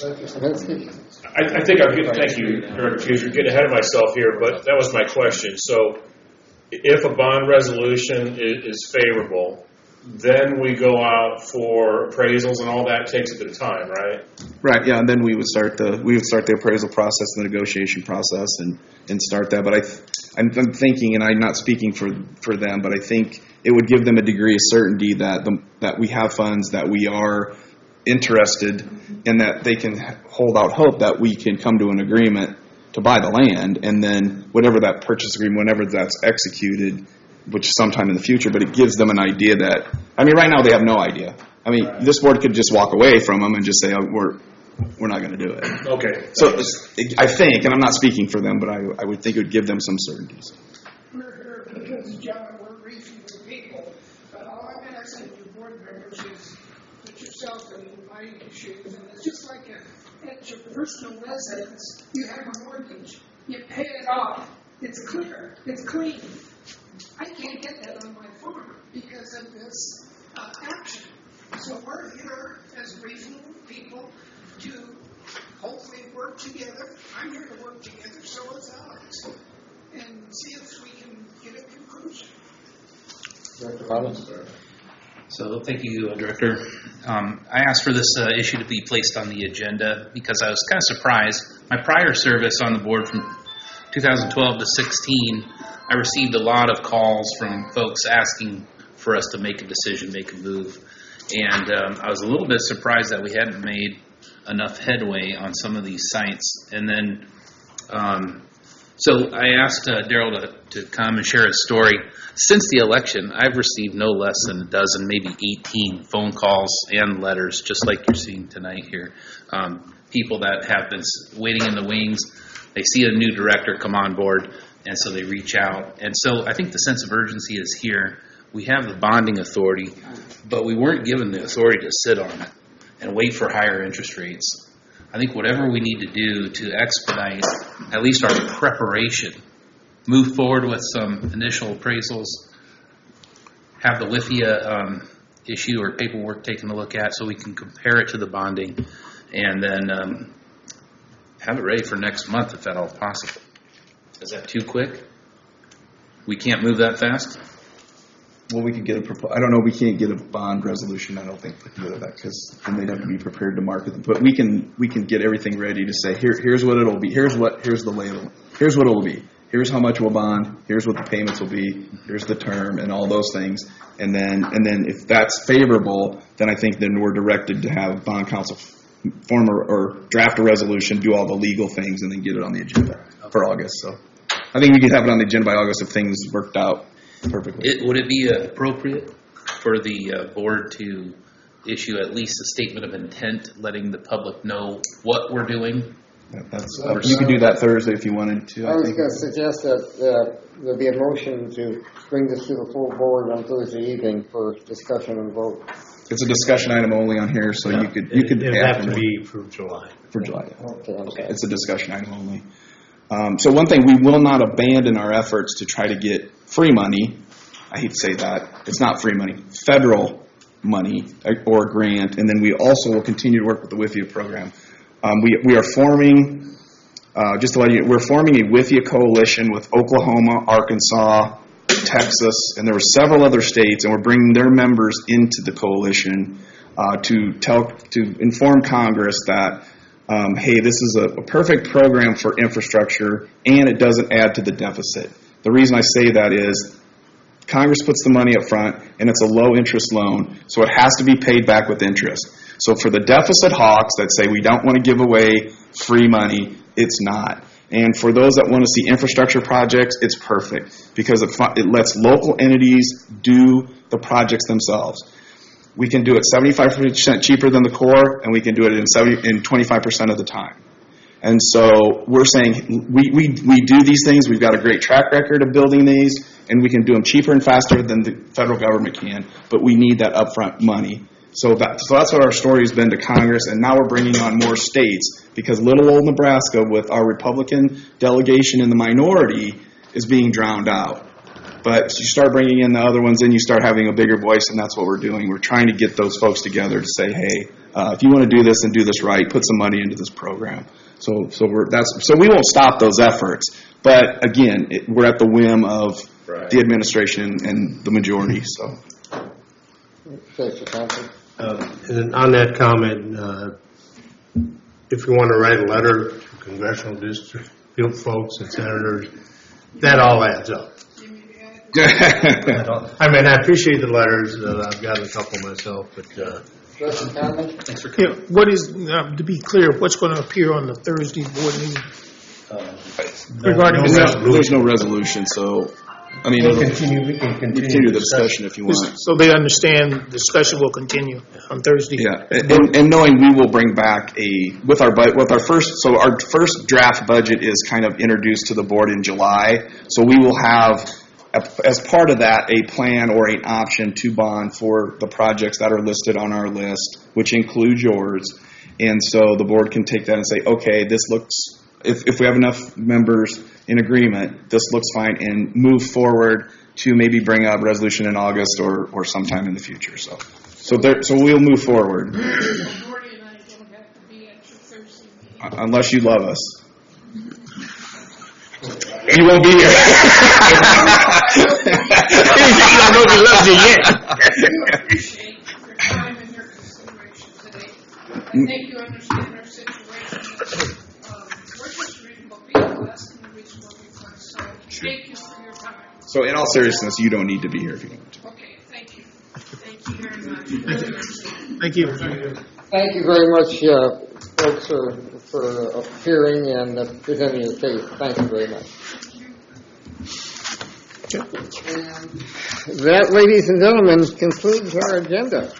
I think thank you, Director Hughes. You're getting ahead of myself here, but that was my question. So if a bond resolution is favorable, then we go out for appraisals and all that takes a bit of time, right? Right, yeah, and then we would start the appraisal process, the negotiation process, and start that. But I'm thinking, and I'm not speaking for them, but I think it would give them a degree of certainty that we have funds, that we are interested, and that they can hold out hope that we can come to an agreement to buy the land, and then whatever that purchase agreement, whenever that's executed, which is sometime in the future, but it gives them an idea that, right now they have no idea. This board could just walk away from them and just say, we're not going to do it. Okay. So I think, and I'm not speaking for them, but I would think it would give them some certainties. We're here because, John, we're reasonable people, but all I'm asking you board members is put yourself in my shoes, and it's just like at your personal residence, you have a mortgage, you pay it off, it's clear, it's clean. I can't get that on my farm because of this action. So we're here as reasonable people to hopefully work together. I'm here to work together, so is Alex, and see if we can get a conclusion. Director Robbins? So thank you, Director. I asked for this issue to be placed on the agenda because I was kind of surprised. My prior service on the board from 2012 to 16, I received a lot of calls from folks asking for us to make a decision, make a move. And I was a little bit surprised that we hadn't made enough headway on some of these sites. And then, so I asked Daryl to come and share his story. Since the election, I've received no less than a dozen, maybe 18 phone calls and letters, just like you're seeing tonight here. People that have been waiting in the wings. They see a new director come on board, and so they reach out. And so I think the sense of urgency is here. We have the bonding authority, but we weren't given the authority to sit on it and wait for higher interest rates. I think whatever we need to do to expedite at least our preparation, move forward with some initial appraisals, have the WIFIA issue or paperwork taken a look at so we can compare it to the bonding, and then have it ready for next month if at all possible. Is that too quick? We can't move that fast? Well, we could get I don't know, we can't get a bond resolution, I don't think, put together that, because then they'd have to be prepared to market them. But we can get everything ready to say, here's what it'll be, here's the label, here's what it'll be, here's how much we'll bond, here's what the payments will be, here's the term, and all those things. And then if that's favorable, then I think then we're directed to have bond counsel form or draft a resolution, do all the legal things, and then get it on the agenda for August. So I think we could have it on the agenda by August if things worked out perfectly. Would it be appropriate for the board to issue at least a statement of intent, letting the public know what we're doing? You could do that Thursday if you wanted to. I was going to suggest that there'll be a motion to bring this to the full board on Thursday evening for discussion and vote. It's a discussion item only on here, so you could have to be for July. For July. Okay. It's a discussion item only. So one thing, we will not abandon our efforts to try to get free money. I hate to say that. It's not free money. Federal money or grant. And then we also will continue to work with the WIFIA program. We are forming, just to let you know, we're forming a WIFIA coalition with Oklahoma, Arkansas, Texas, and there were several other states, and we're bringing their members into the coalition to inform Congress that, hey, this is a perfect program for infrastructure, and it doesn't add to the deficit. The reason I say that is Congress puts the money up front, and it's a low-interest loan, so it has to be paid back with interest. So for the deficit hawks that say we don't want to give away free money, it's not. And for those that want to see infrastructure projects, it's perfect because it lets local entities do the projects themselves. We can do it 75% cheaper than the Corps, and we can do it in 25% of the time. And so we're saying we do these things. We've got a great track record of building these, and we can do them cheaper and faster than the federal government can, but we need that upfront money. So that's what our story has been to Congress, and now we're bringing on more states because little old Nebraska, with our Republican delegation in the minority, is being drowned out. But you start bringing in the other ones, and you start having a bigger voice, and that's what we're doing. We're trying to get those folks together to say, hey, if you want to do this and do this right, put some money into this program. So we won't stop those efforts. But again, we're at the whim of the administration and the majority. So. And on that comment, if you want to write a letter to congressional district folks and senators, that all adds up. I mean, I appreciate the letters. I've gotten a couple myself, but. Thanks for coming. What is, to be clear, what's going to appear on the Thursday board meeting? Regarding there's no resolution, so I mean, we can continue the discussion if you want. So they understand the discussion will continue on Thursday. Yeah, and knowing we will bring back our first draft budget is kind of introduced to the board in July, so we will have, as part of that, a plan or an option to bond for the projects that are listed on our list, which includes yours. And so the board can take that and say, okay, this looks, if we have enough members in agreement, this looks fine, and move forward to maybe bring up resolution in August or sometime in the future. So we'll move forward. Unless you love us. You won't be here. You don't know if he loves you yet. I appreciate your time and your consideration today. I think you understand our situation. We're just reasonable people asking a reasonable request. So thank you for your time. So in all seriousness, you don't need to be here if you don't want to. Okay, thank you. Thank you very much. Thank you. Thank you very much, folks, for appearing and presenting your case. Thank you very much. And that, ladies and gentlemen, concludes our agenda.